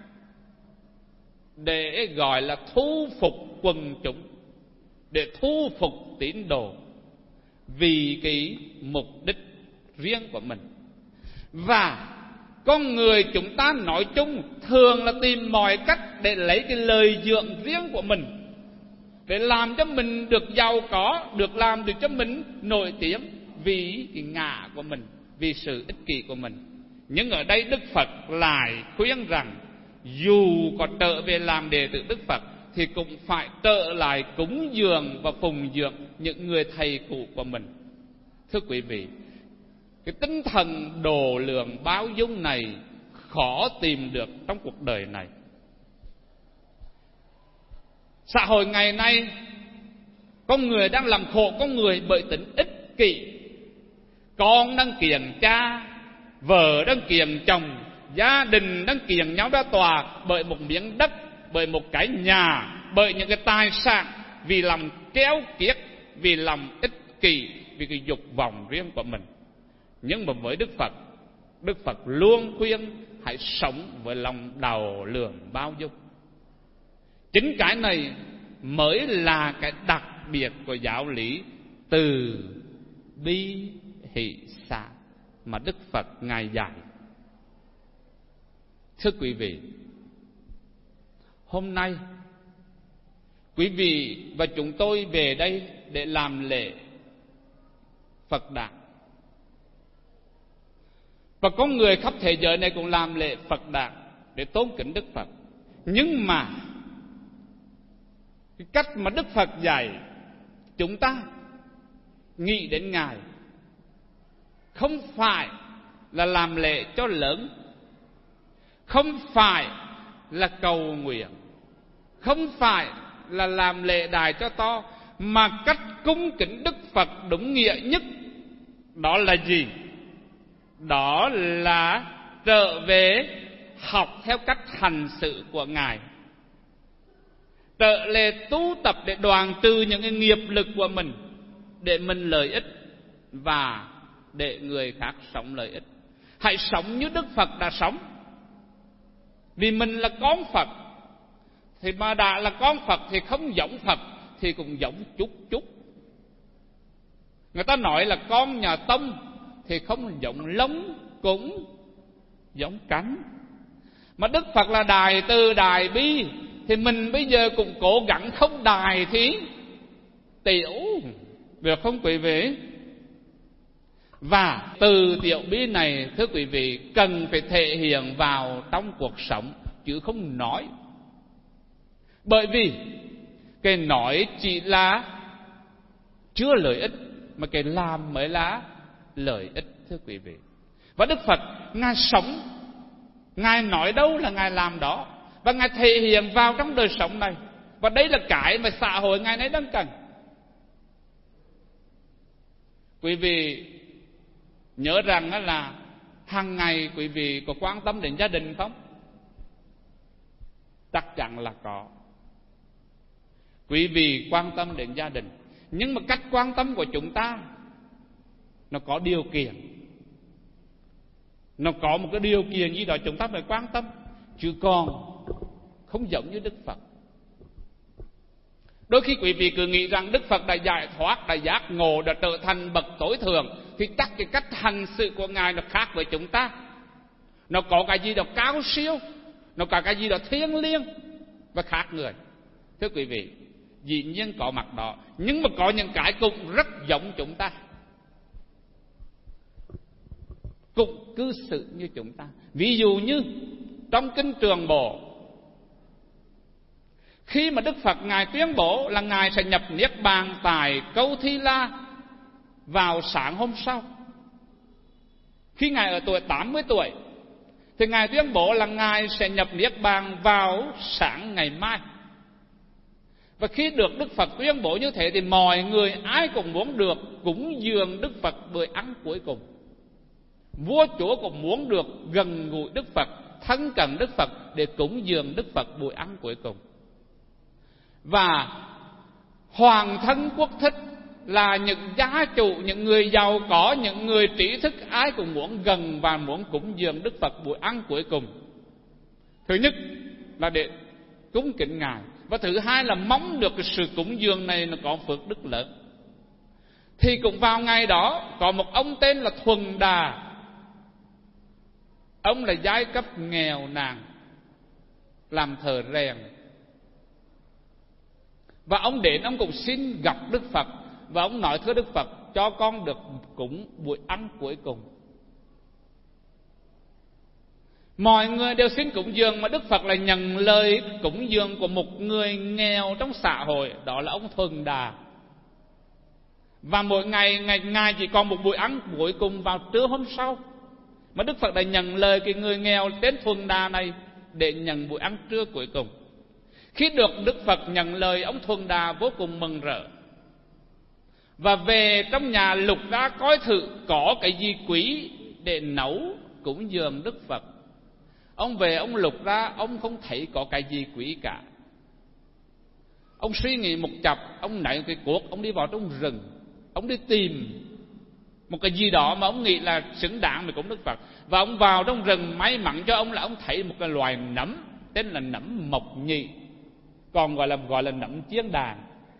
để gọi là thu phục quần chúng, để thu phục tín đồ vì cái mục đích riêng của mình. Và con người chúng ta nói chung thường là tìm mọi cách để lấy cái lợi dưỡng riêng của mình, để làm cho mình được giàu có, được làm được cho mình nổi tiếng vì cái ngã của mình, vì sự ích kỷ của mình. Nhưng ở đây Đức Phật lại khuyên rằng dù có trở về làm đệ tử Đức Phật thì cũng phải trở lại cúng dường và phụng dưỡng những người thầy cụ của mình. Thưa quý vị, cái tinh thần độ lượng bao dung này khó tìm được trong cuộc đời này. Xã hội ngày nay, con người đang làm khổ con người bởi tính ích kỷ. Con đang kiện cha, vợ đang kiện chồng, gia đình đang kiện nhau ra tòa bởi một miếng đất, bởi một cái nhà, bởi những cái tài sản, vì lòng keo kiết, vì lòng ích kỷ, vì cái dục vọng riêng của mình. Nhưng mà với Đức Phật, Đức Phật luôn khuyên hãy sống với lòng đầu lượng bao dung. Chính cái này mới là cái đặc biệt của giáo lý từ bi hỷ xả mà Đức Phật Ngài dạy. Thưa quý vị, hôm nay quý vị và chúng tôi về đây để làm lễ Phật đản, và con người khắp thế giới này cũng làm lễ Phật đản để tôn kính Đức Phật. Nhưng mà cái cách mà Đức Phật dạy chúng ta nghĩ đến Ngài không phải là làm lễ cho lớn, không phải là cầu nguyện, không phải là làm lễ đài cho to, mà cách cung kính Đức Phật đúng nghĩa nhất đó là gì? Đó là trở về học theo cách hành sự của Ngài, trở về tu tập để đoạn trừ những cái nghiệp lực của mình, để mình lợi ích và để người khác sống lợi ích. Hãy sống như Đức Phật đã sống. Vì mình là con Phật, thì mà đã là con Phật thì không giống Phật thì cũng giống chút chút. Người ta nói là con nhà Tông thì không giống lông cũng giống cánh. Mà Đức Phật là Đại Từ Đại Bi, thì mình bây giờ cũng cố gắng không đài thì tiểu, được không quý vị? Và từ tiểu bi này, thưa quý vị, cần phải thể hiện vào trong cuộc sống chứ không nói. Bởi vì cái nói chỉ là chưa lợi ích, mà cái làm mới là lợi ích, thưa quý vị. Và Đức Phật Ngài sống, Ngài nói đâu là Ngài làm đó, và Ngài thể hiện vào trong đời sống này. Và đây là cái mà xã hội ngày nay đang cần. Quý vị nhớ rằng là hàng ngày quý vị có quan tâm đến gia đình không? Chắc chắn là có. Quý vị quan tâm đến gia đình, nhưng mà cách quan tâm của chúng ta nó có điều kiện, nó có một cái điều kiện gì đó chúng ta phải quan tâm, chứ còn không giống như Đức Phật. Đôi khi quý vị cứ nghĩ rằng Đức Phật đã giải thoát, đã giác ngộ, đã trở thành bậc tối thượng, thì chắc cái cách hành sự của Ngài nó khác với chúng ta. Nó có cái gì đó cao siêu, nó có cái gì đó thiêng liêng và khác người. Thưa quý vị, dĩ nhiên có mặt đó, nhưng mà có những cái cũng rất giống chúng ta, cũng cư xử như chúng ta. Ví dụ như trong Kinh Trường Bộ, khi mà Đức Phật Ngài tuyên bố là Ngài sẽ nhập Niết Bàn tại Câu Thi La vào sáng hôm sau, khi Ngài ở tuổi tám mươi tuổi, thì Ngài tuyên bố là Ngài sẽ nhập Niết Bàn vào sáng ngày mai. Và khi được Đức Phật tuyên bố như thế thì mọi người ai cũng muốn được cúng dường Đức Phật bữa ăn cuối cùng. Vua chúa cũng muốn được gần gũi Đức Phật, thân cận Đức Phật để cúng dường Đức Phật buổi ăn cuối cùng. Và hoàng thân quốc thích là những gia chủ, những người giàu có, những người trí thức, ai cũng muốn gần và muốn cúng dường Đức Phật buổi ăn cuối cùng. Thứ nhất là để cúng kính Ngài, và thứ hai là mong được cái sự cúng dường này nó có phước đức lớn. Thì cũng vào ngày đó có một ông tên là Thuần Đà. Ông là giai cấp nghèo nàn, làm thợ rèn. Và ông đến ông cũng xin gặp Đức Phật, và ông nói: thưa Đức Phật, cho con được cúng buổi ăn cuối cùng. Mọi người đều xin cúng dường, mà Đức Phật lại nhận lời cúng dường của một người nghèo trong xã hội, đó là ông Thuần Đà. Và mỗi ngày ngày ngày chỉ còn một buổi ăn cuối cùng vào trưa hôm sau, mà Đức Phật đã nhận lời cái người nghèo tên Thuần Đà này để nhận buổi ăn trưa cuối cùng. Khi được Đức Phật nhận lời, ông Thuần Đà vô cùng mừng rỡ, và về trong nhà lục ra coi thử có cái gì quý để nấu cúng dường Đức Phật. Ông về ông lục ra, ông không thấy có cái gì quý cả. Ông suy nghĩ một chập, ông nảy cái cuốc, ông đi vào trong rừng, ông đi tìm một cái gì đó mà ông nghĩ là xứng đáng để cúng Đức Phật. Và ông vào trong rừng, may mắn cho ông là ông thấy một cái loài nấm tên là nấm mộc nhị, còn gọi là gọi là nấm chiên đàn.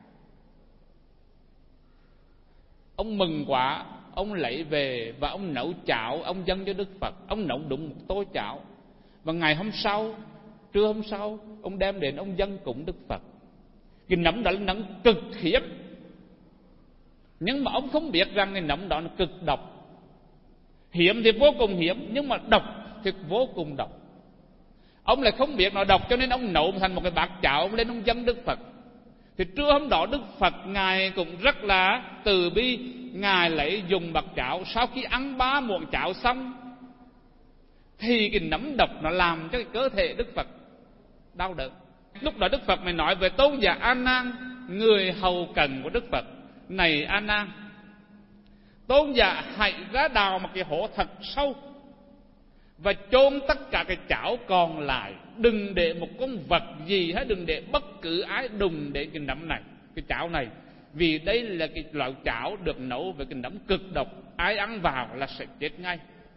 Ông mừng quá, ông lấy về và ông nấu cháo, ông dâng cho Đức Phật. Ông nấu đúng một tô cháo, và ngày hôm sau, trưa hôm sau, ông đem đến ông dâng cúng Đức Phật. Cái nấm đó là nấm cực hiếm, nhưng mà ông không biết rằng cái nấm đó là cực độc. Hiếm thì vô cùng hiếm, nhưng mà độc thì vô cùng độc. Ông lại không biết nó độc, cho nên ông nấu thành một cái bát cháo, ông lên ông dâng Đức Phật. Thì trưa hôm đó Đức Phật Ngài cũng rất là từ bi, Ngài lấy dùng bát cháo. Sau khi ăn ba muỗng cháo xong thì cái nấm độc nó làm cho cái cơ thể Đức Phật đau đớn. Lúc đó Đức Phật mới nói về tôn giả A Nan, người hầu cận của Đức Phật: này A Nan, tôn giả hãy ra đào một cái hố thật sâu và chôn tất cả cái chảo còn lại, đừng để một con vật gì hay đừng để bất cứ ai đụng đến cái nấm này, cái chảo này, vì đây là cái loại chảo được nấu với cái nấm cực độc, ai ăn vào là sẽ chết ngay.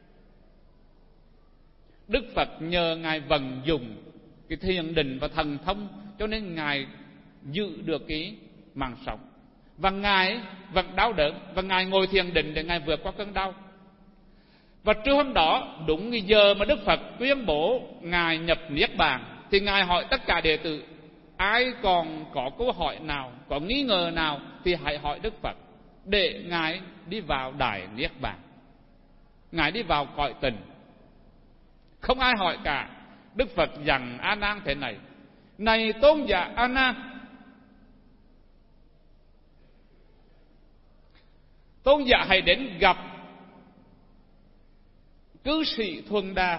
Đức Phật nhờ Ngài vận dụng cái thiền định và thần thông, cho nên Ngài giữ được cái mạng sống. Và Ngài vẫn đau đớn, và Ngài ngồi thiền định để Ngài vượt qua cơn đau. Và trưa hôm đó, đúng cái giờ mà Đức Phật tuyên bố Ngài nhập Niết Bàn, thì Ngài hỏi tất cả đệ tử: ai còn có câu hỏi nào, có nghi ngờ nào thì hãy hỏi Đức Phật, để Ngài đi vào Đại Niết Bàn, Ngài đi vào cõi tình. Không ai hỏi cả. Đức Phật dặn A Nan thế này: này tôn giả A Nan, tôn giả hãy đến gặp cư sĩ Thuần Đà,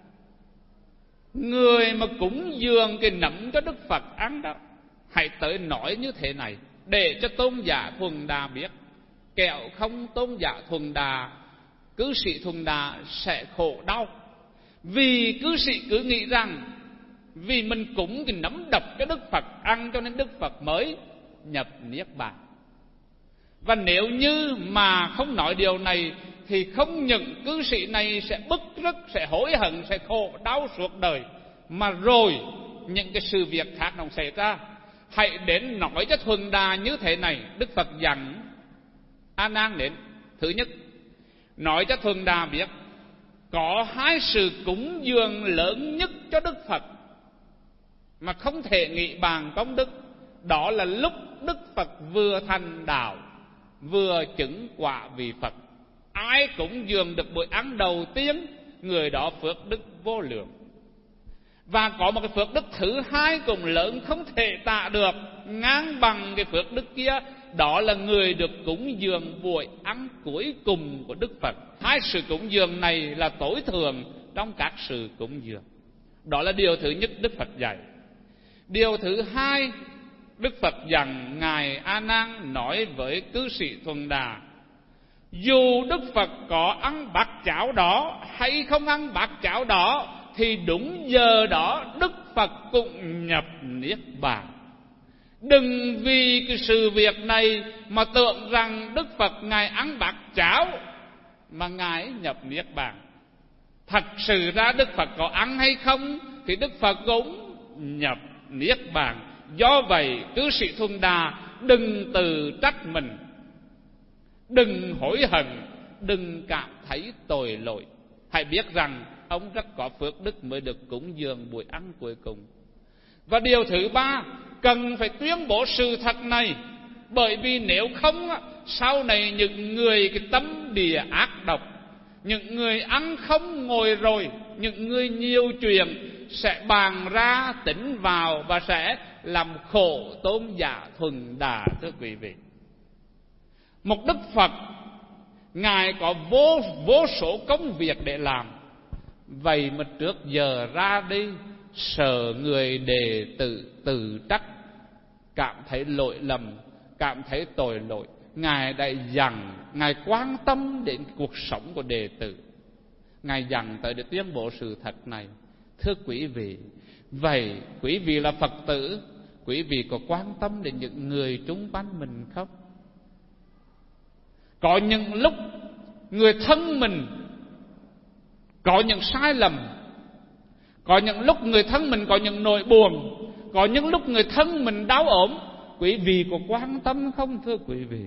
người mà cúng dường cái nấm cho Đức Phật ăn đó. Hãy tới nói như thế này để cho tôn giả Thuần Đà biết, kẻo không tôn giả Thuần Đà, cư sĩ Thuần Đà sẽ khổ đau. Vì cư sĩ cứ nghĩ rằng vì mình cúng cái nấm độc cho Đức Phật ăn, cho nên Đức Phật mới nhập Niết Bàn. Và nếu như mà không nói điều này thì không những cư sĩ này sẽ bức rứt, sẽ hối hận, sẽ khổ đau suốt đời, mà rồi những cái sự việc khác nó xảy ra. Hãy đến nói cho Thuần Đà như thế này. Đức Phật dặn A Nan đến: thứ nhất, nói cho Thuần Đà biết có hai sự cúng dường lớn nhất cho Đức Phật mà không thể nghĩ bàn công đức. Đó là lúc Đức Phật vừa thành đạo, vừa chứng quả vị Phật. Ai cúng dường được bữa ăn đầu tiên, người đó phước đức vô lượng. Và có một cái phước đức thứ hai cũng lớn không thể tả được, ngang bằng cái phước đức kia, đó là người được cúng dường buổi ăn cuối cùng của Đức Phật. Hai sự cúng dường này là tối thượng trong các sự cúng dường. Đó là điều thứ nhất Đức Phật dạy. Điều thứ hai, Đức Phật dặn Ngài A Nan nói với cư sĩ Thuần Đà: dù Đức Phật có ăn bát cháo đó hay không ăn bát cháo đó, thì đúng giờ đó Đức Phật cũng nhập niết bàn. Đừng vì cái sự việc này mà tưởng rằng Đức Phật Ngài ăn bát cháo mà Ngài nhập niết bàn. Thật sự ra Đức Phật có ăn hay không thì Đức Phật cũng nhập niết bàn. Do vậy cư sĩ Thuần Đà đừng tự trách mình, đừng hối hận, đừng cảm thấy tội lỗi. Hãy biết rằng ông rất có phước đức mới được cúng dường buổi ăn cuối cùng. Và điều thứ ba, cần phải tuyên bố sự thật này, bởi vì nếu không sau này những người cái tâm địa ác độc, những người ăn không ngồi rồi, những người nhiều chuyện sẽ bàn ra tính vào và sẽ làm khổ tôn giả Thuần Đà. Thưa quý vị, một Đức Phật Ngài có vô vô số công việc để làm, vậy mà trước giờ ra đi sợ người đệ tử tự trách, cảm thấy lỗi lầm, cảm thấy tội lỗi, Ngài đã dặn, Ngài quan tâm đến cuộc sống của đệ tử, Ngài dặn tới để tuyên bố sự thật này. Thưa quý vị, vậy quý vị là Phật tử, quý vị có quan tâm đến những người chung quanh mình không? Có những lúc người thân mình có những sai lầm, có những lúc người thân mình có những nỗi buồn, có những lúc người thân mình đau ốm, quý vị có quan tâm không thưa quý vị?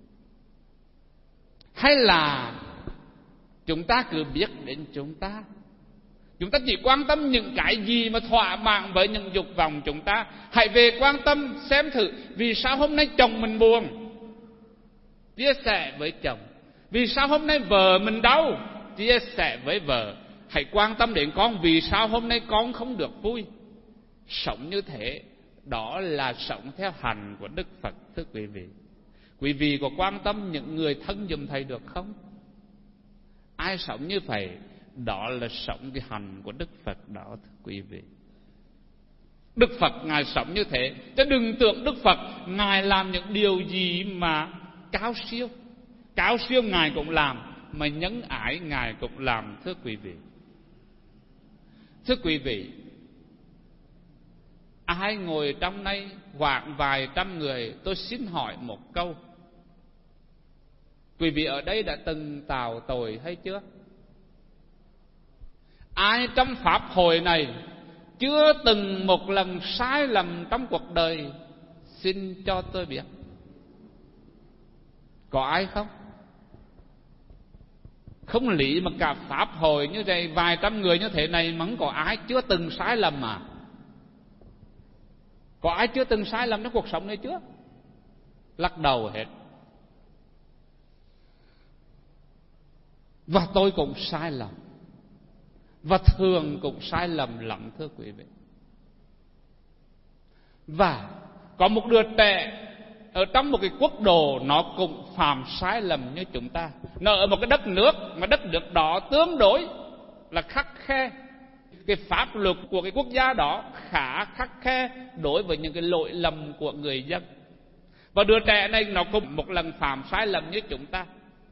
Hay là chúng ta cứ biết đến chúng ta, chúng ta chỉ quan tâm những cái gì mà thỏa mãn với những dục vọng chúng ta? Hãy về quan tâm xem thử vì sao hôm nay chồng mình buồn, chia sẻ với chồng. Vì sao hôm nay vợ mình đau, chia sẻ với vợ. Hãy quan tâm đến con, vì sao hôm nay con không được vui. Sống như thế, đó là sống theo hành của Đức Phật. Thưa quý vị, quý vị có quan tâm những người thân giùm thầy được không? Ai sống như vậy, đó là sống cái hành của Đức Phật đó. Thưa quý vị, Đức Phật Ngài sống như thế, chứ đừng tưởng Đức Phật Ngài làm những điều gì mà cao siêu. Cao siêu Ngài cũng làm, mà nhân ái Ngài cũng làm. Thưa quý vị, thưa quý vị, ai ngồi trong đây khoảng vài trăm người, tôi xin hỏi một câu: quý vị ở đây đã từng tạo tội hay chưa? Ai trong pháp hội này chưa từng một lần sai lầm trong cuộc đời? Xin cho tôi biết. Có ai không? Không lý mà cả pháp hội như vậy, vài trăm người như thế này mà không có ai chưa từng sai lầm mà. Có ai chưa từng sai lầm trong cuộc sống này chưa? Lắc đầu hết. Và tôi cũng sai lầm, và thường cũng sai lầm lắm thưa quý vị. Và có một đứa trẻ ở trong một cái quốc độ nó cũng phạm sai lầm như chúng ta. Nó ở một cái đất nước mà đất nước đó tương đối là khắt khe. Cái pháp luật của cái quốc gia đó khá khắt khe đối với những cái lỗi lầm của người dân. Và đứa trẻ này nó cũng một lần phạm sai lầm như chúng ta.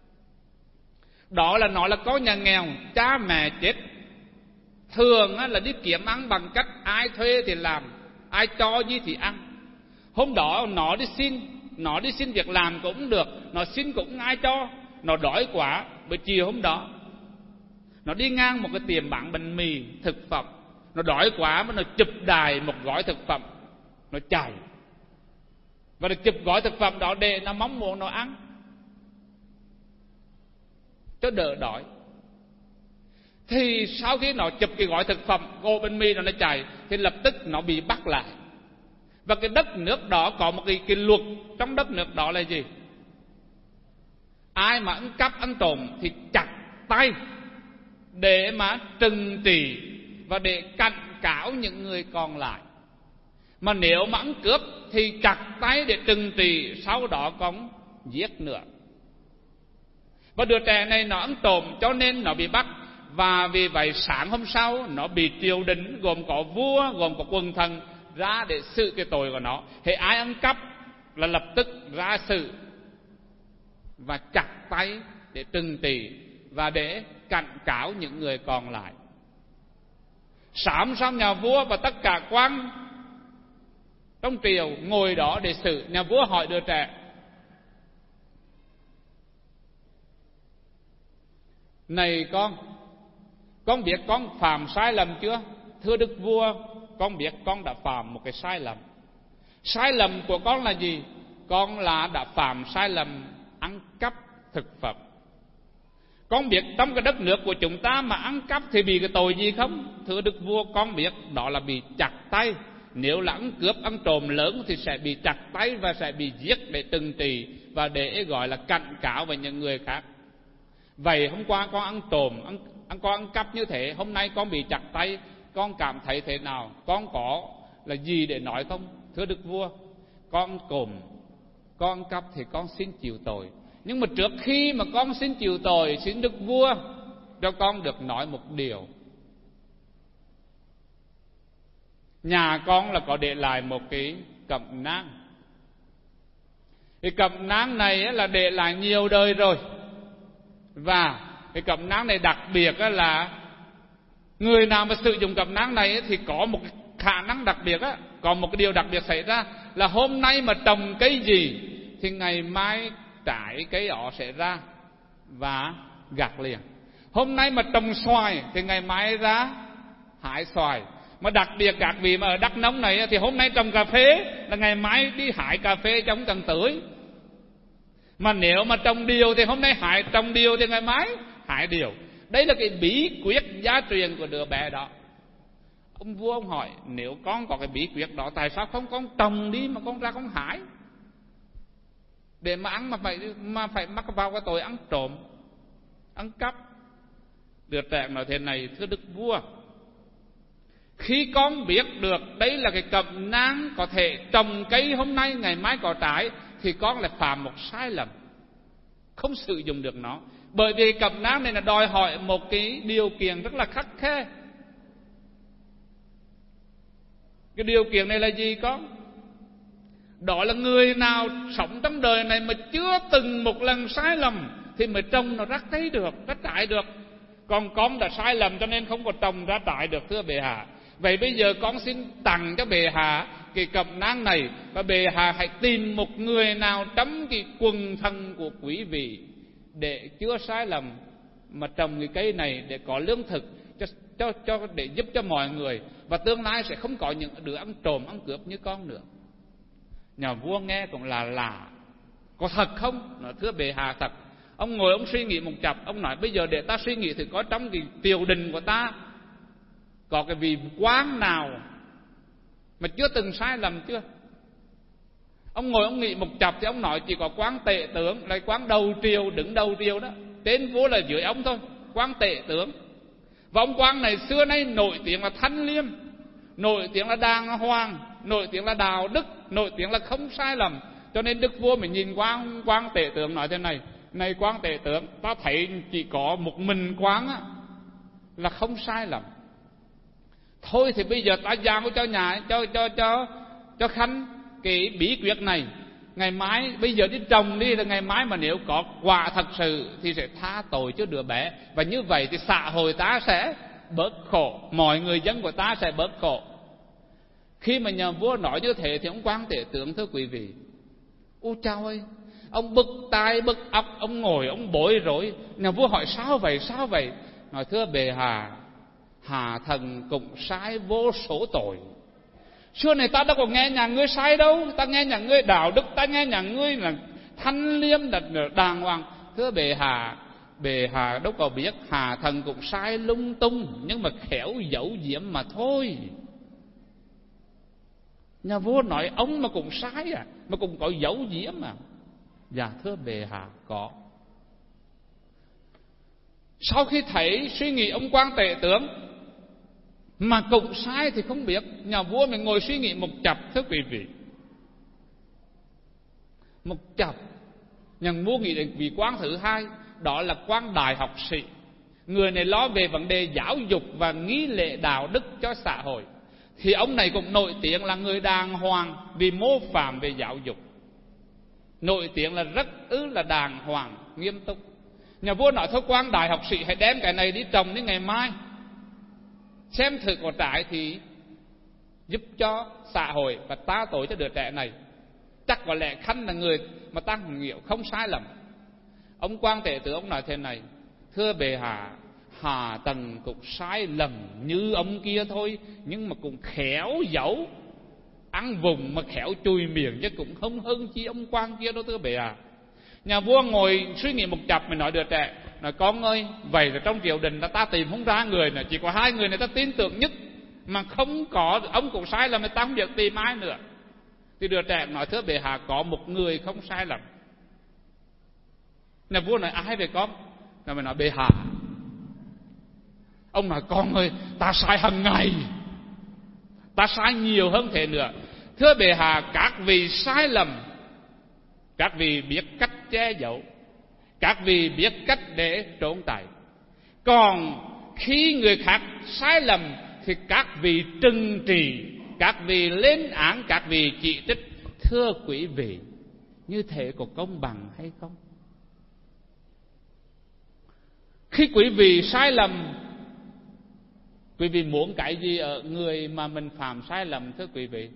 Đó là nó là có nhà nghèo, cha mẹ chết. Thường là đi kiếm ăn bằng cách ai thuê thì làm, ai cho gì thì ăn. Hôm đó nó đi xin, nó đi xin việc làm cũng được, nó xin cũng ai cho. Nó đói quá, buổi chiều hôm đó nó đi ngang một cái tiệm bán bánh mì thực phẩm, nó đói quá mà nó chụp đài một gói thực phẩm, nó chạy và nó chụp gói thực phẩm đó để nó mong muốn nó ăn cho đỡ đói. Thì sau khi nó chụp cái gói thực phẩm cô bánh mì đó nó chạy, thì lập tức nó bị bắt lại. Và cái đất nước đó có một cái, cái luật trong đất nước đó là gì? Ai mà ăn cắp ăn trộm thì chặt tay để mà trừng trị và để cảnh cáo những người còn lại. Mà nếu mà ăn cướp thì chặt tay để trừng trị, sau đó còn giết nữa. Và đứa trẻ này nó ăn trộm cho nên nó bị bắt. Và vì vậy sáng hôm sau nó bị triều đình gồm có vua, gồm có quần thần ra để xử cái tội của nó. Thì ai ăn cắp là lập tức ra xử và chặt tay để trừng trị và để cảnh cáo những người còn lại. Sáng xong nhà vua và tất cả quan trong triều ngồi đó để xử. Nhà vua hỏi đứa trẻ: này con, con biết con phạm sai lầm chưa? Thưa đức vua, con biết con đã phạm một cái sai lầm. Sai lầm của con là gì? Con là đã phạm sai lầm ăn cắp thực phẩm. Con biết trong cái đất nước của chúng ta mà ăn cắp thì bị cái tội gì không? Thưa đức vua, con biết đó là bị chặt tay. Nếu là ăn cướp, ăn trộm lớn thì sẽ bị chặt tay và sẽ bị giết để trừng trị và để gọi là cảnh cáo với những người khác. Vậy hôm qua con ăn trộm, ăn, ăn con ăn cắp như thế, hôm nay con bị chặt tay, con cảm thấy thế nào? Con có là gì để nói không? Thưa đức vua, con trộm, con ăn cắp thì con xin chịu tội. Nhưng mà trước khi mà con xin chịu tội, xin đức vua cho con được nói một điều. Nhà con là có để lại một cái cẩm nang. Cái cẩm nang này là để lại nhiều đời rồi. Và cái cẩm nang này đặc biệt là người nào mà sử dụng cẩm nang này thì có một khả năng đặc biệt á, có một cái điều đặc biệt xảy ra là hôm nay mà trồng cây gì thì ngày mai trái cây đó sẽ ra và gặt liền. Hôm nay mà trồng xoài thì ngày mai ra hái xoài. Mà đặc biệt các vị mà ở Đắk Nông này thì hôm nay trồng cà phê là ngày mai đi hái cà phê trong tầng tưới. Mà nếu mà trồng điều thì hôm nay hái trồng điều thì ngày mai hái điều. Đây là cái bí quyết gia truyền của đứa bé đó. Ông vua ông hỏi: nếu con có cái bí quyết đó, tại sao không con trồng đi mà con ra con hái? Để mà ăn mà phải mà phải mắc vào cái tội ăn trộm, ăn cắp. Đứa trẻ nói thế này: thưa đức vua, khi con biết được đây là cái cẩm nang có thể trồng cây hôm nay ngày mai có trái, thì con lại phạm một sai lầm, không sử dụng được nó. Bởi vì cẩm nang này là đòi hỏi một cái điều kiện rất là khắt khe. Cái điều kiện này là gì con? Đó là người nào sống trong đời này mà chưa từng một lần sai lầm thì mới trồng nó ra cây được, ra trái được. Còn con đã sai lầm cho nên không có trồng ra trái được, thưa bệ hạ. Vậy bây giờ con xin tặng cho bệ hạ cái cẩm nang này, và bệ hạ hãy tìm một người nào trong cái quần thân của quý vị để chưa sai lầm mà trồng cái cây này để có lương thực cho, cho, cho để giúp cho mọi người, và tương lai sẽ không có những đứa ăn trộm ăn cướp như con nữa. Nhà vua nghe cũng là lạ, có thật không? Nói thưa bệ hạ thật. Ông ngồi ông suy nghĩ một chập, ông nói bây giờ để ta suy nghĩ thì có trong cái triều đình của ta có cái vị quan nào mà chưa từng sai lầm chưa? Ông ngồi ông nghĩ một chập thì ông nói chỉ có quan tể tướng, là quan đầu triều, đứng đầu triều đó, tên vua là dưới ông thôi, quan tể tướng. Và ông quan này xưa nay nổi tiếng là thanh liêm, nổi tiếng là đàng hoàng, nổi tiếng là đạo đức, nổi tiếng là không sai lầm. Cho nên đức vua mình nhìn qua ông quan tể tướng nói thế này: này quan tể tướng, ta thấy chỉ có một mình quan á là không sai lầm. Thôi thì bây giờ ta giao cho nhà cho cho cho cho Khanh cái bí quyết này. Ngày mai bây giờ đi trồng đi, là ngày mai mà nếu có quả thật sự thì sẽ tha tội cho đứa bé. Và như vậy thì xã hội ta sẽ bớt khổ, mọi người dân của ta sẽ bớt khổ. Khi mà nhà vua nói như thế thì ông quan tể tướng, thưa quý vị, ôi chao ơi, ông bực tai bực óc, ông ngồi ông bối rối. Nhà vua hỏi sao vậy, sao vậy? Nói thưa bệ hạ, hạ thần cũng sai vô số tội. Xưa này ta đâu có nghe nhà ngươi sai đâu, ta nghe nhà ngươi đạo đức, ta nghe nhà ngươi là thanh liêm, là đàng hoàng. Thưa bệ hạ, bệ hạ đâu có biết hạ thần cũng sai lung tung, nhưng mà khéo giấu giếm mà thôi. Nhà vua nói ông mà cũng sai à, mà cũng có giấu giếm à? Dạ thưa bệ hạ, có. Sau khi thấy suy nghĩ ông quan tể tướng mà cũng sai thì không biết, nhà vua mình ngồi suy nghĩ một chập, thưa quý vị, một chập. Nhà vua nghĩ đến vị quan thứ hai, đó là quan đại học sĩ. Người này lo về vấn đề giáo dục và nghi lễ đạo đức cho xã hội. Thì ông này cũng nổi tiếng là người đàng hoàng vì mô phạm về giáo dục, nổi tiếng là rất ư là đàng hoàng, nghiêm túc. Nhà vua nói thôi quan đại học sĩ hãy đem cái này đi trồng đến ngày mai, xem thử có trái thì giúp cho xã hội và tha tội cho đứa trẻ này. Chắc có lẽ Khanh là người mà ta hiểu không sai lầm. Ông Quang Tế Tử ông nói thế này: thưa bệ hạ, Hà Tần cũng sai lầm như ông kia thôi, nhưng mà cũng khéo giấu, ăn vùng mà khéo chùi miệng, chứ cũng không hơn chi ông Quang kia đâu thưa bệ hạ. Nhà vua ngồi suy nghĩ một chập, mình nói đứa trẻ, nói con ơi, vậy là trong triều đình ta tìm không ra người này, chỉ có hai người này ta tin tưởng nhất, mà không có ông cũng sai lầm, ta không biết tìm ai nữa. Thì đứa trẻ nói thưa bệ hạ, có một người không sai lầm. Nhà vua nói ai về con? Rồi mình nói bệ hạ. Ông nói con ơi, ta sai hàng ngày, ta sai nhiều hơn thế nữa. Thưa bệ hạ, các vị sai lầm, các vị biết cách che giấu, các vị biết cách để trốn tại. Còn khi người khác sai lầm thì các vị trừng trị, các vị lên án, các vị chỉ trích. Thưa quý vị, như thế có công bằng hay không? Khi quý vị sai lầm, quý vị muốn cái gì ở người mà mình phạm sai lầm thưa quý vị?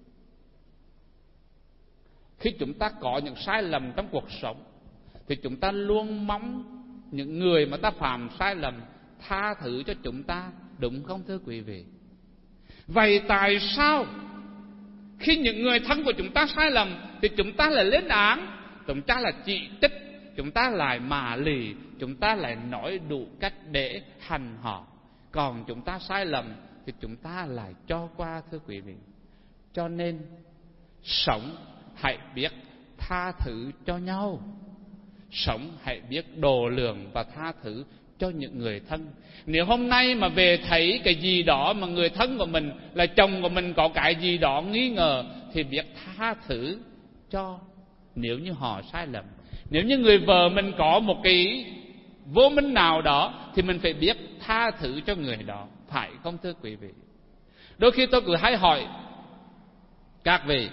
Khi chúng ta có những sai lầm trong cuộc sống thì chúng ta luôn mong những người mà ta phạm sai lầm tha thứ cho chúng ta, đúng không thưa quý vị? Vậy tại sao khi những người thân của chúng ta sai lầm thì chúng ta lại lên án, chúng ta lại chỉ trích, chúng ta lại mạ lì, chúng ta lại nói đủ cách để hành họ? Còn chúng ta sai lầm thì chúng ta lại cho qua thưa quý vị. Cho nên sống hãy biết tha thứ cho nhau, sống hãy biết độ lượng và tha thứ cho những người thân. Nếu hôm nay mà về thấy cái gì đó mà người thân của mình là chồng của mình có cái gì đó nghi ngờ thì biết tha thứ cho, nếu như họ sai lầm. Nếu như người vợ mình có một cái vô minh nào đó thì mình phải biết tha thứ cho người đó, phải không thưa quý vị? Đôi khi tôi cứ hay hỏi các vị,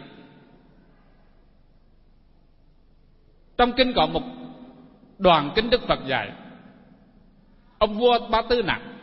trong kinh có một đoạn kinh Đức Phật dạy, ông vua Ba Tư Nặc,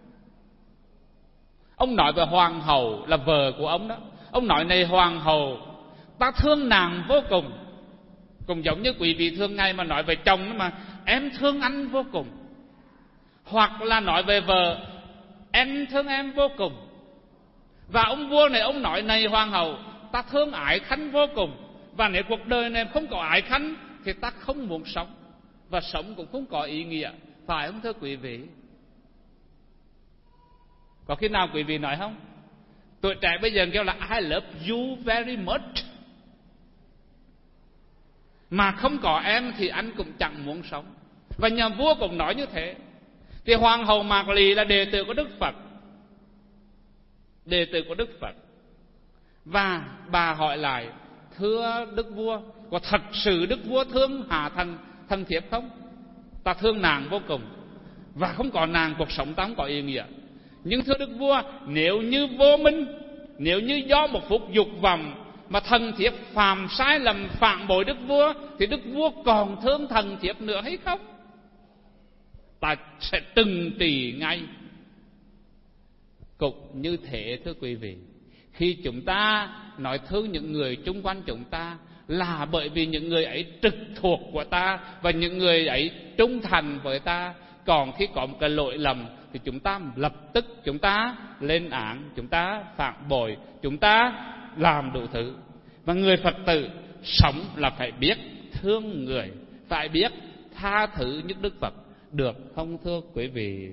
ông nói về hoàng hậu là vợ của ông đó. Ông nói này hoàng hậu, ta thương nàng vô cùng. Cũng giống như quý vị thương ngày mà nói về chồng đó mà, em thương anh vô cùng. Hoặc là nói về vợ, em thương em vô cùng. Và ông vua này ông nói này hoàng hậu, ta thương Ái Khanh vô cùng. Và nếu cuộc đời này không có Ái Khanh thì ta không muốn sống, và sống cũng không có ý nghĩa, phải không thưa quý vị? Có khi nào quý vị nói không? Tuổi trẻ bây giờ kêu là I love you very much, mà không có em thì anh cũng chẳng muốn sống. Và nhà vua cũng nói như thế. Thì hoàng hậu Mạc Lì là đệ tử của Đức Phật, đệ tử của Đức Phật. Và bà hỏi lại, thưa Đức Vua, có thật sự Đức Vua thương Hà Thần Thần Thiếp không? Ta thương nàng vô cùng, và không có nàng cuộc sống ta không có ý nghĩa. Nhưng thưa Đức Vua, nếu như vô minh, nếu như do một phút dục vọng mà Thần Thiếp phạm sai lầm phản bội Đức Vua, thì Đức Vua còn thương Thần Thiếp nữa hay không? Ta sẽ trừng trị ngay. Cũng như thế thưa quý vị, khi chúng ta nói thương những người chung quanh chúng ta là bởi vì những người ấy trực thuộc của ta và những người ấy trung thành với ta. Còn khi có một cái lỗi lầm thì chúng ta lập tức chúng ta lên án, chúng ta phản bội, chúng ta làm đủ thứ. Và người Phật tử sống là phải biết thương người, phải biết tha thứ như Đức Phật, được không thưa quý vị?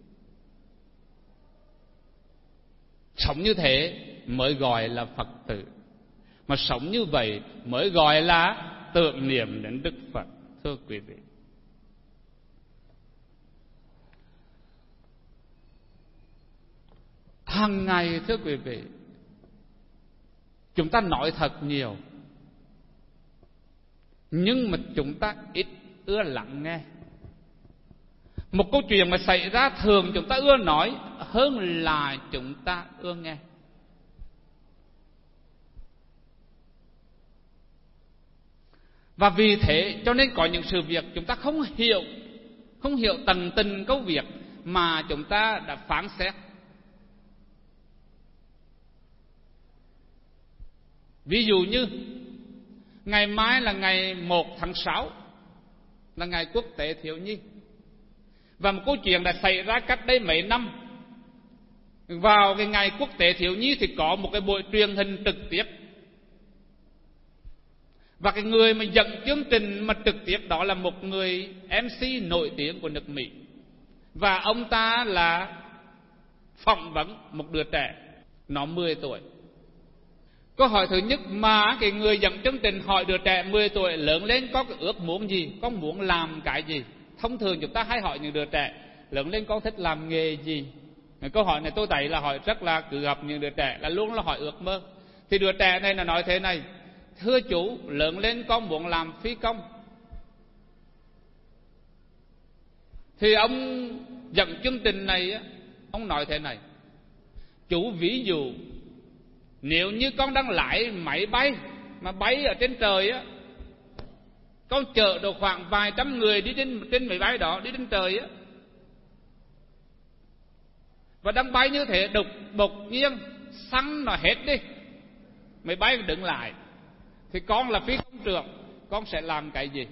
Sống như thế mới gọi là Phật tử, mà sống như vậy mới gọi là tưởng niệm đến Đức Phật, thưa quý vị. Hàng ngày thưa quý vị, chúng ta nói thật nhiều, nhưng mà chúng ta ít ưa lắng nghe. Một câu chuyện mà xảy ra thường chúng ta ưa nói hơn là chúng ta ưa nghe. Và vì thế cho nên có những sự việc chúng ta không hiểu, không hiểu tận tình câu việc mà chúng ta đã phán xét. Ví dụ như ngày mai là ngày một tháng sáu, là ngày quốc tế thiếu nhi. Và một câu chuyện đã xảy ra cách đây mấy năm. Vào cái ngày quốc tế thiếu nhi thì có một cái buổi truyền hình trực tiếp. Và cái người mà dẫn chương trình mà trực tiếp đó là một người em xê nổi tiếng của nước Mỹ. Và ông ta là phỏng vấn một đứa trẻ, nó mười tuổi. Câu hỏi thứ nhất mà cái người dẫn chương trình hỏi đứa trẻ mười tuổi lớn lên có cái ước muốn gì, con muốn làm cái gì. Thông thường chúng ta hay hỏi những đứa trẻ lớn lên con thích làm nghề gì. Câu hỏi này tôi thấy là hỏi rất là, cứ gặp những đứa trẻ là luôn là hỏi ước mơ. Thì đứa trẻ này là nói thế này: thưa chú, lớn lên con muốn làm phi công. Thì ông dẫn chương trình này, ông nói thế này: chú, ví dụ nếu như con đang lái máy bay mà bay ở trên trời á, con chở được khoảng vài trăm người đi trên, trên máy bay đó, đi trên trời á, và đang bay như thế, đột đột nhiên xăng nó hết đi, máy bay đứng lại, thì con là phi công trưởng, con sẽ làm cái gì?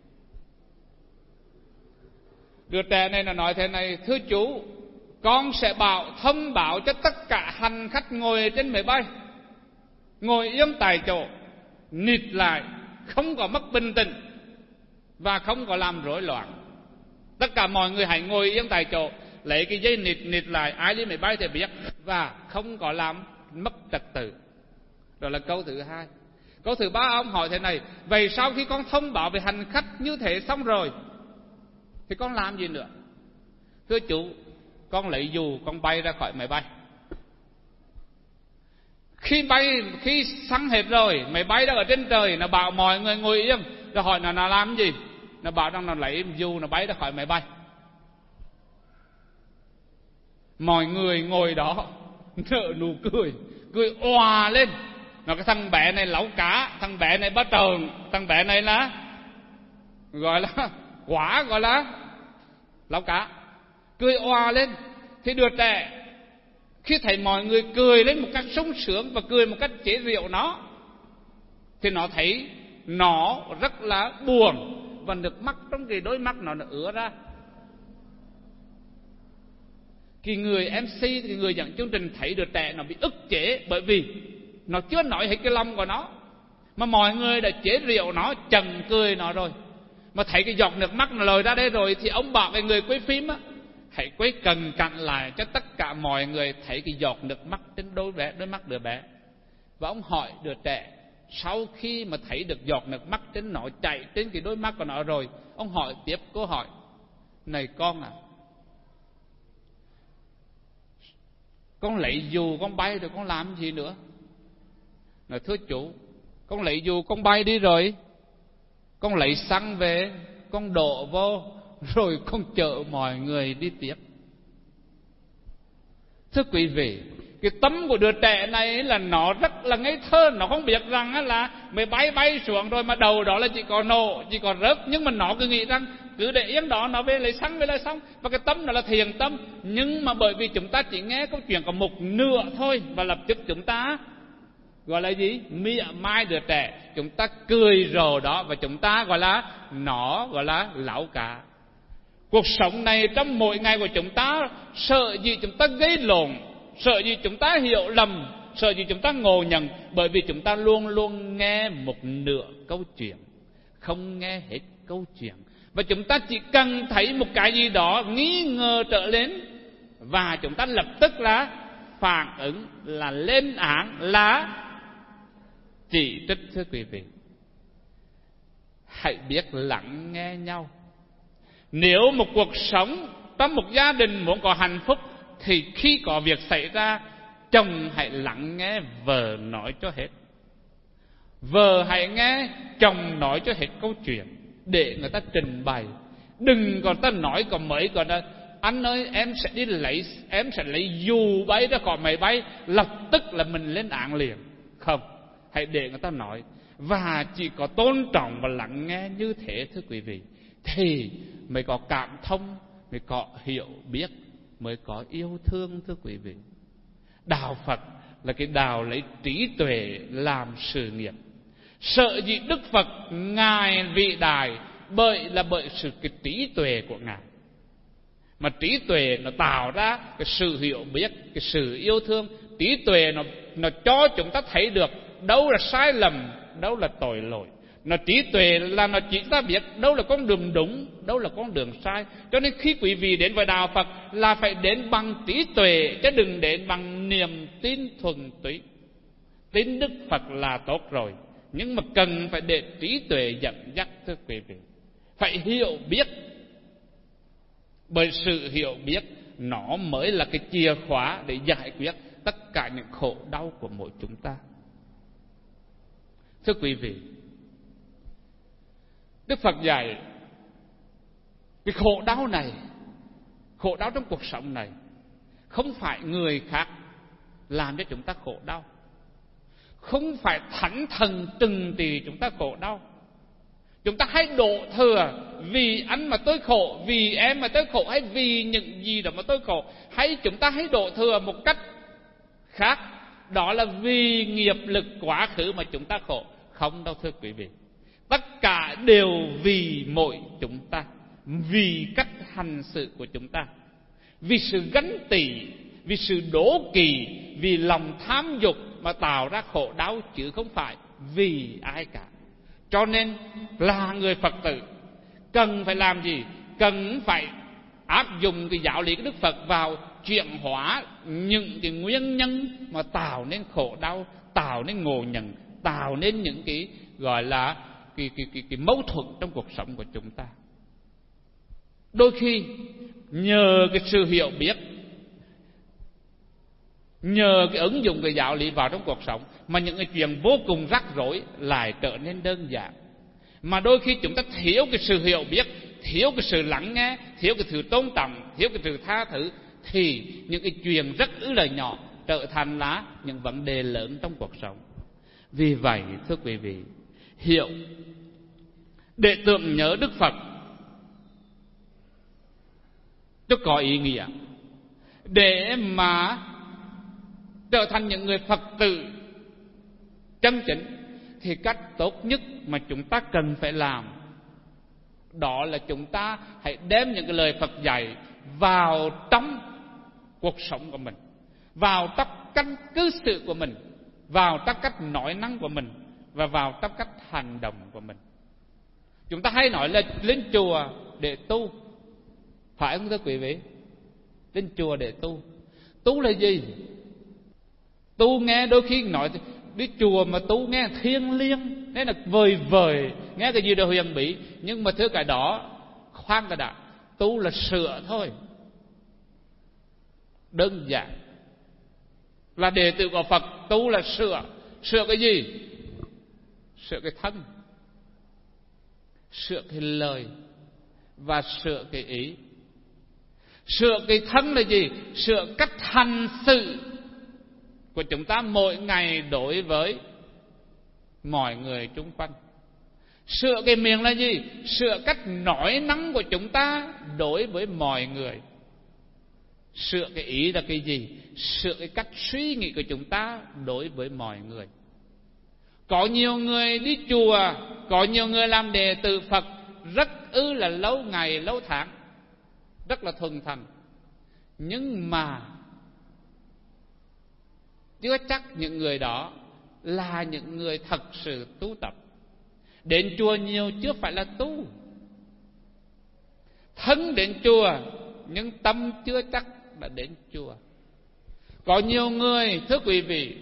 Đứa trẻ này là nói thế này: thưa chú, con sẽ bảo thông báo cho tất cả hành khách ngồi trên máy bay ngồi yên tại chỗ, nịt lại, không có mất bình tĩnh và không có làm rối loạn. Tất cả mọi người hãy ngồi yên tại chỗ, lấy cái dây nịt nịt lại, ai đi máy bay thì biết, và không có làm mất trật tự. Đó là câu thứ hai. Câu thứ ba, ông hỏi thế này: vậy sau khi con thông báo về hành khách như thế xong rồi thì con làm gì nữa? Thưa chú, con lấy dù con bay ra khỏi máy bay. Khi bay, khi xăng hết rồi, máy bay đang ở trên trời, nó bảo mọi người ngồi yên. Rồi hỏi nó, nó làm gì? Nó bảo rằng nó lấy dù nó bay ra khỏi máy bay. Mọi người ngồi đó nở nụ cười, cười òa lên. Nó cái thằng bé này lẩu cá, thằng bé này bắt trờn, thằng bé này là gọi là quả, gọi là lẩu cá, cười òa lên. Thì đứa trẻ khi thấy mọi người cười lên một cách sung sướng và cười một cách chế giễu nó, thì nó thấy nó rất là buồn, và nước mắt trong cái đôi mắt nó nó ứa ra. Cái người em xê, cái người dẫn chương trình thấy đứa trẻ nó bị ức chế, bởi vì nó chưa nói hết cái lòng của nó, mà mọi người đã chế giễu nó, chần cười nó rồi, mà thấy cái giọt nước mắt nó lòi ra đây rồi, thì ông bảo cái người quay phim á, hãy quay cận cận lại cho tất cả mọi người thấy cái giọt nước mắt trên đôi bé, đôi mắt đứa bé. Và ông hỏi đứa trẻ, sau khi mà thấy được giọt nước mắt trên nó chảy trên cái đôi mắt của nó rồi, ông hỏi tiếp câu hỏi: này con à, con lấy dù con bay rồi con làm gì nữa? Nói thưa chú, con lấy dù con bay đi rồi, con lấy xăng về, con đổ vô, rồi con chở mọi người đi tiếp. Thưa quý vị, cái tâm của đứa trẻ này là nó rất là ngây thơ. Nó không biết rằng là máy bay bay xuống rồi mà đầu đó là chỉ có nổ, chỉ có rớt. Nhưng mà nó cứ nghĩ rằng cứ để yên đó, nó về lấy xăng về là xong. Và cái tâm đó là thiền tâm. Nhưng mà bởi vì chúng ta chỉ nghe câu chuyện có một nửa thôi, và lập tức chúng ta gọi là gì? Mỉa mai đứa trẻ, chúng ta cười rồ đó, và chúng ta gọi là nó gọi là lão cả. Cuộc sống này trong mỗi ngày của chúng ta, sợ gì chúng ta gây lộn, sợ gì chúng ta hiểu lầm, sợ gì chúng ta ngộ nhận, bởi vì chúng ta luôn luôn nghe một nửa câu chuyện, không nghe hết câu chuyện. Và chúng ta chỉ cần thấy một cái gì đó nghi ngờ trở lên, và chúng ta lập tức là phản ứng, là lên án, là chỉ trích. Thưa quý vị, hãy biết lắng nghe nhau. Nếu một cuộc sống trong một gia đình muốn có hạnh phúc, thì khi có việc xảy ra, chồng hãy lắng nghe vợ nói cho hết, vợ hãy nghe chồng nói cho hết câu chuyện, để người ta trình bày. Đừng còn ta nói còn mấy còn là anh ơi em sẽ đi lấy, em sẽ lấy dù bay ra khỏi máy bay, lập tức là mình lên án liền. Không, hãy để người ta nói, và chỉ có tôn trọng và lắng nghe như thế, thưa quý vị, thì mới có cảm thông, mới có hiểu biết, mới có yêu thương. Thưa quý vị, đạo Phật là cái đạo lấy trí tuệ làm sự nghiệp. Sợ gì Đức Phật Ngài vĩ đại bởi là bởi sự cái trí tuệ của Ngài. Mà trí tuệ nó tạo ra cái sự hiểu biết, cái sự yêu thương. Trí tuệ nó nó cho chúng ta thấy được đâu là sai lầm, đâu là tội lỗi. Nó trí tuệ là nó chỉ ta biết đâu là con đường đúng, đâu là con đường sai. Cho nên khi quý vị đến với đạo Phật là phải đến bằng trí tuệ, chứ đừng đến bằng niềm tin thuần túy. Tin Đức Phật là tốt rồi, nhưng mà cần phải để trí tuệ dẫn dắt, thưa quý vị. Phải hiểu biết, bởi sự hiểu biết nó mới là cái chìa khóa để giải quyết tất cả những khổ đau của mỗi chúng ta. Thưa quý vị, Đức Phật dạy cái khổ đau này, khổ đau trong cuộc sống này, không phải người khác làm cho chúng ta khổ đau, không phải thánh thần trừng trị chúng ta khổ đau. Chúng ta hãy đổ thừa vì anh mà tôi khổ, vì em mà tôi khổ, hay vì những gì đó mà tôi khổ. Hay chúng ta hãy đổ thừa một cách khác, đó là vì nghiệp lực quá khứ mà chúng ta khổ. Không đâu thưa quý vị, tất cả đều vì mỗi chúng ta, vì cách hành xử của chúng ta, vì sự ganh tị, vì sự đố kỵ, vì lòng tham dục mà tạo ra khổ đau, chứ không phải vì ai cả. Cho nên là người Phật tử cần phải làm gì? Cần phải áp dụng cái giáo lý của Đức Phật vào chuyển hóa những cái nguyên nhân mà tạo nên khổ đau, tạo nên ngộ nhận, tạo nên những cái gọi là cái, cái, cái, cái mâu thuẫn trong cuộc sống của chúng ta. Đôi khi nhờ cái sự hiểu biết, nhờ cái ứng dụng cái giáo lý vào trong cuộc sống mà những cái chuyện vô cùng rắc rối lại trở nên đơn giản. Mà đôi khi chúng ta thiếu cái sự hiểu biết, thiếu cái sự lắng nghe, thiếu cái sự tôn trọng, thiếu cái sự tha thứ, thì những cái chuyện rất ư là nhỏ trở thành là những vấn đề lớn trong cuộc sống. Vì vậy thưa quý vị, hiểu để tưởng nhớ Đức Phật cho có ý nghĩa, để mà trở thành những người Phật tử chân chính, thì cách tốt nhất mà chúng ta cần phải làm đó là chúng ta hãy đem những cái lời Phật dạy vào trong cuộc sống của mình, vào trong cách cư xử của mình, vào trong cách nói năng của mình, và vào trong cách hành động của mình. Chúng ta hay nói là lên chùa để tu, phải không thưa quý vị? Lên chùa để tu. Tu là gì? Tu nghe đôi khi nói đi chùa mà tu nghe thiêng liêng, nghe là vời vời, nghe cái gì đó huyền bí. Nhưng mà thưa cái đó, khoan cái đã, tu là sửa thôi. Đơn giản là đệ tử của Phật, tu là sửa. Sửa cái gì? Sửa cái thân, sửa cái lời và sửa cái ý. Sửa cái thân là gì? Sửa cách hành xử của chúng ta mỗi ngày đối với mọi người xung quanh. Sửa cái miệng là gì? Sửa cách nói năng của chúng ta đối với mọi người. Sửa cái ý là cái gì? Sửa cái cách suy nghĩ của chúng ta đối với mọi người. Có nhiều người đi chùa, có nhiều người làm đệ tử Phật rất ư là lâu ngày lâu tháng, rất là thuần thành, nhưng mà chưa chắc những người đó là những người thật sự tu tập. Đến chùa nhiều chưa phải là tu. Thân đến chùa nhưng tâm chưa chắc đã đến chùa. Có nhiều người thưa quý vị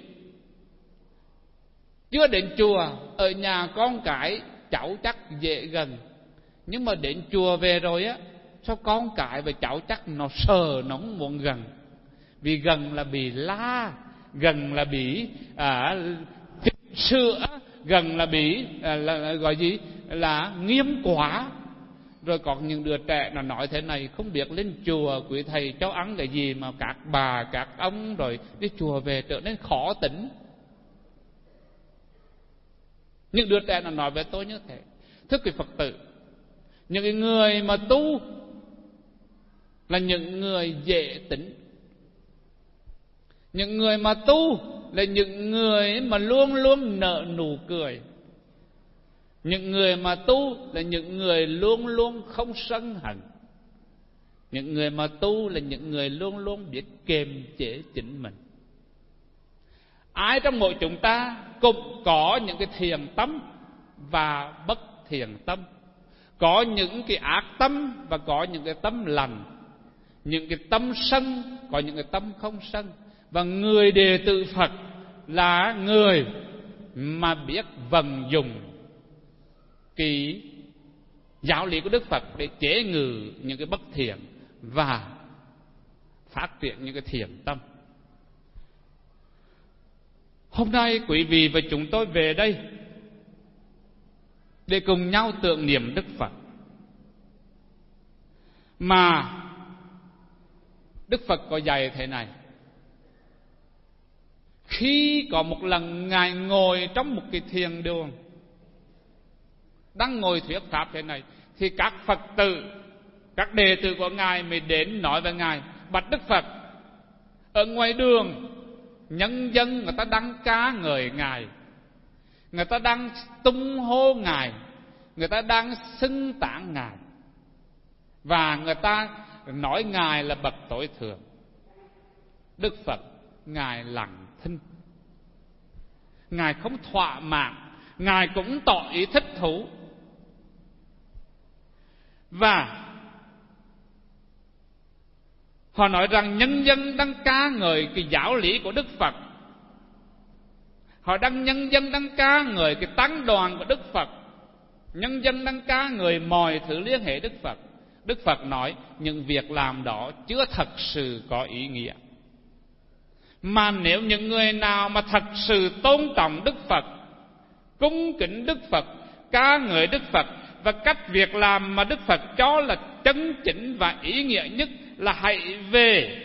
chưa đến chùa, ở nhà con cái cháu chắc dễ gần, nhưng mà đến chùa về rồi á, sao con cái và cháu chắc nó sợ, nó không muốn gần. Vì gần là bị la, gần là bị à, sữa, gần là bị à, là, là, gọi gì là nghiêm quá. Rồi còn những đứa trẻ nó nói thế này, không biết lên chùa quý thầy cho ăn cái gì mà các bà các ông rồi đi chùa về trở nên khó tính. Những đứa trẻ nó nói với tôi như thế. Thưa quý Phật tử, những người mà tu là những người dễ tính. Những người mà tu là những người mà luôn luôn nở nụ cười. Những người mà tu là những người luôn luôn không sân hận. Những người mà tu là những người luôn luôn biết kiềm chế chính mình. Ai trong mỗi chúng ta cũng có những cái thiện tâm và bất thiện tâm, có những cái ác tâm và có những cái tâm lành, những cái tâm sân, có những cái tâm không sân. Và người đệ tử Phật là người mà biết vận dụng cái giáo lý của Đức Phật để chế ngự những cái bất thiện và phát triển những cái thiện tâm. Hôm nay quý vị và chúng tôi về đây để cùng nhau tưởng niệm Đức Phật. Mà Đức Phật có dạy thế này: khi có một lần Ngài ngồi trong một cái thiền đường, đang ngồi thuyết pháp thế này, thì các Phật tử, các đệ tử của Ngài mới đến nói với Ngài: bạch Đức Phật, ở ngoài đường nhân dân người ta đang ca ngợi Ngài, người ta đang tung hô Ngài, người ta đang xưng tán Ngài, và người ta nói Ngài là bậc tối thượng. Đức Phật Ngài lặng thinh, Ngài không thỏa mãn, Ngài cũng tỏ ý thích thú. Và họ nói rằng nhân dân đang ca ngợi cái giáo lý của Đức Phật, họ đang nhân dân đang ca ngợi cái tăng đoàn của Đức Phật, nhân dân đang ca ngợi mọi thứ liên hệ Đức Phật. Đức Phật nói những việc làm đó chưa thật sự có ý nghĩa. Mà nếu những người nào mà thật sự tôn trọng Đức Phật, cung kính Đức Phật, ca ngợi Đức Phật, và cách việc làm mà Đức Phật cho là chân chính và ý nghĩa nhất là hãy về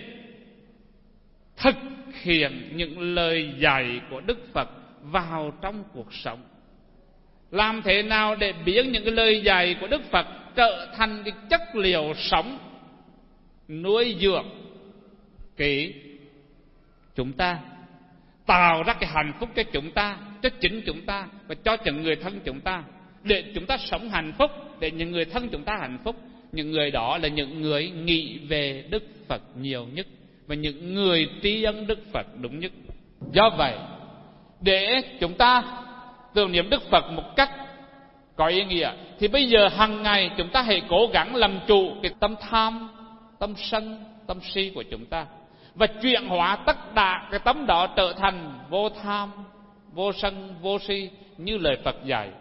thực hiện những lời dạy của Đức Phật vào trong cuộc sống. Làm thế nào để biến những cái lời dạy của Đức Phật trở thành cái chất liệu sống nuôi dưỡng cái chúng ta, tạo ra cái hạnh phúc cho chúng ta, cho chính chúng ta và cho những người thân chúng ta, để chúng ta sống hạnh phúc, để những người thân chúng ta hạnh phúc. Những người đó là những người nghĩ về Đức Phật nhiều nhất và những người tri ân Đức Phật đúng nhất. Do vậy, để chúng ta tưởng niệm Đức Phật một cách có ý nghĩa, thì bây giờ hàng ngày chúng ta hãy cố gắng làm chủ cái tâm tham, tâm sân, tâm si của chúng ta, và chuyển hóa tất cả cái tâm đó trở thành vô tham, vô sân, vô si như lời Phật dạy.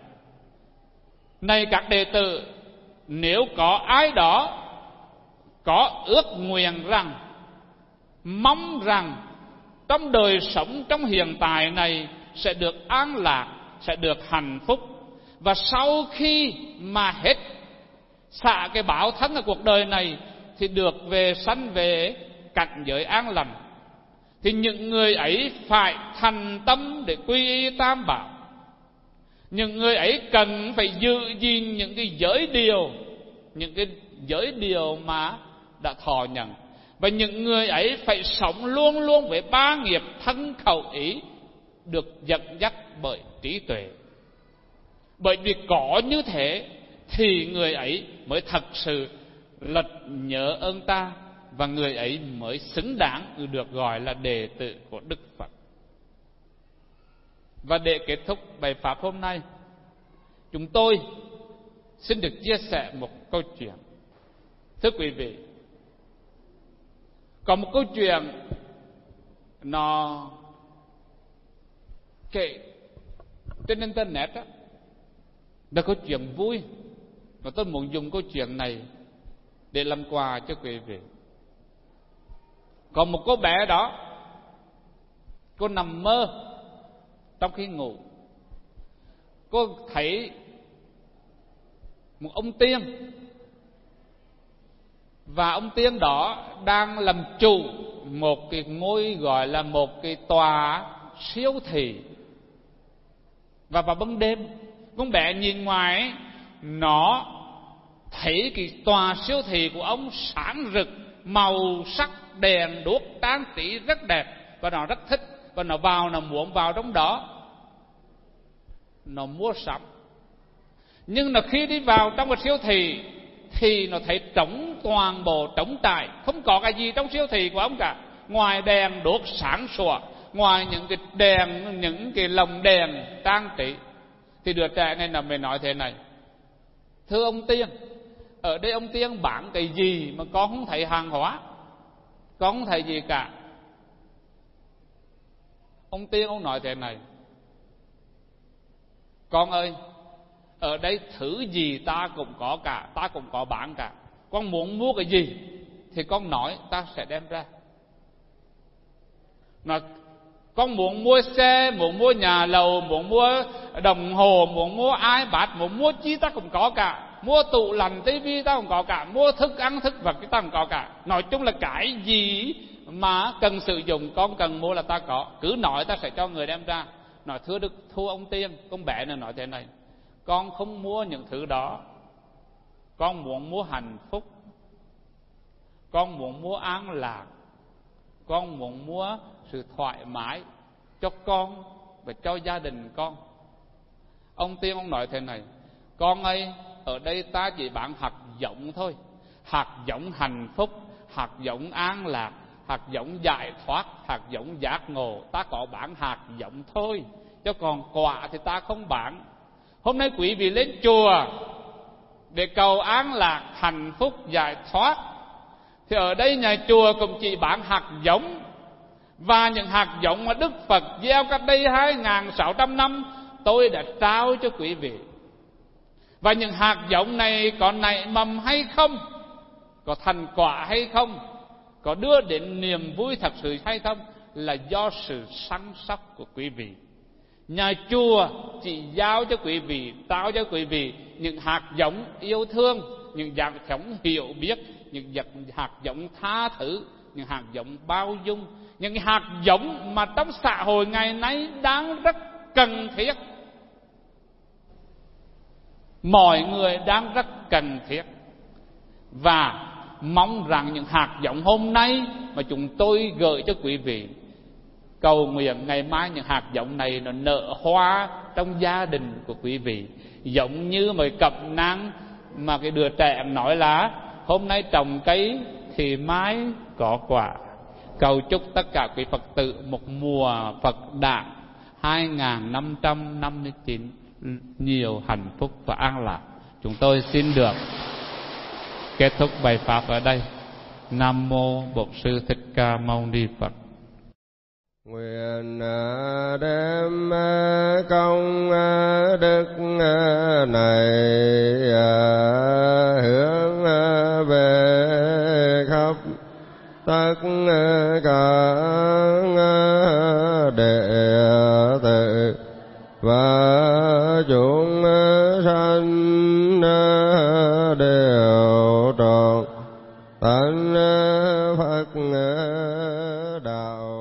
Này các đệ tử, nếu có ai đó có ước nguyện rằng, mong rằng trong đời sống trong hiện tại này sẽ được an lạc, sẽ được hạnh phúc, và sau khi mà hết xả cái báo thân ở cuộc đời này thì được về sanh về cảnh giới an lành, thì những người ấy phải thành tâm để quy y tam bảo. Những người ấy cần phải giữ gìn những cái giới điều, những cái giới điều mà đã thọ nhận. Và những người ấy phải sống luôn luôn với ba nghiệp thân khẩu ý, được dẫn dắt bởi trí tuệ. Bởi vì có như thế thì người ấy mới thật sự lật nhớ ơn ta, và người ấy mới xứng đáng được gọi là đệ tử của Đức Phật. Và để kết thúc bài pháp hôm nay, chúng tôi xin được chia sẻ một câu chuyện. Thưa quý vị, có một câu chuyện nó kể trên internet đó, là câu chuyện vui, và tôi muốn dùng câu chuyện này để làm quà cho quý vị. Có một cô bé đó, cô nằm mơ trong khi ngủ, cô thấy một ông tiên, và ông tiên đó đang làm chủ một cái ngôi gọi là một cái tòa siêu thị. Và vào ban đêm, con bé nhìn ngoài, nó thấy cái tòa siêu thị của ông sáng rực, màu sắc đèn đuốc trang trí rất đẹp, và nó rất thích. Còn nó vào, nó muốn vào trong đó, nó mua sắm. Nhưng nó khi đi vào trong cái siêu thị thì nó thấy trống, toàn bộ trống trải, không có cái gì trong siêu thị của ông cả, ngoài đèn đuốc sáng sủa, ngoài những cái đèn, những cái lồng đèn trang trí. Thì đứa trẻ này là mới nói thế này: thưa ông Tiên, ở đây ông Tiên bán cái gì mà con không thấy hàng hóa, con không thấy gì cả. Ông Tiên ông nói thế này: con ơi, ở đây thứ gì ta cũng có cả, ta cũng có bán cả. Con muốn mua cái gì thì con nói, ta sẽ đem ra. Mà con muốn mua xe, muốn mua nhà lầu, muốn mua đồng hồ, muốn mua iPad, muốn mua chi ta cũng có cả. Mua tủ lạnh, tivi ta cũng có cả. Mua thức ăn, thức vật ta cũng có cả. Nói chung là cái gì mà cần sử dụng, con cần mua là ta có. Cứ nói ta sẽ cho người đem ra. Nói thưa Đức, thưa ông Tiên, con bé này nói thế này: con không mua những thứ đó, con muốn mua hạnh phúc, con muốn mua an lạc, con muốn mua sự thoải mái cho con và cho gia đình con. Ông Tiên ông nói thế này: con ơi, ở đây ta chỉ bán hạt giống thôi, hạt giống hạnh phúc, hạt giống an lạc, hạt giống giải thoát, hạt giống giác ngộ. Ta có bán hạt giống thôi, chứ còn quả thì ta không bán. Hôm nay quý vị lên chùa để cầu an lạc, hạnh phúc, giải thoát, thì ở đây nhà chùa cũng chỉ bán hạt giống. Và những hạt giống mà Đức Phật gieo cách đây hai nghìn sáu trăm năm tôi đã trao cho quý vị. Và những hạt giống này có nảy mầm hay không, có thành quả hay không, có đưa đến niềm vui thật sự hay không, là do sự săn sóc của quý vị. Nhà chùa chỉ giao cho quý vị, trao cho quý vị những hạt giống yêu thương, những hạt giống hiểu biết, những hạt giống tha thứ, những hạt giống bao dung, những hạt giống mà trong xã hội ngày nay đang rất cần thiết. Mọi người đang rất cần thiết. Và mong rằng những hạt giống hôm nay mà chúng tôi gửi cho quý vị, cầu nguyện ngày mai những hạt giống này nó nở hoa trong gia đình của quý vị. Giống như mấy cặp nang mà cái đứa trẻ nói là hôm nay trồng cây thì mai có quả. Cầu chúc tất cả quý Phật tử một mùa Phật đản hai nghìn năm trăm năm mươi chín nhiều hạnh phúc và an lạc. Chúng tôi xin được kết thúc bài pháp ở đây. Nam mô Bổn Sư Thích Ca Mâu Ni Phật. Nguyện đem công đức này hướng về khắp tất cả đệ tử và chúng sanh đều trọn tánh Phật đạo.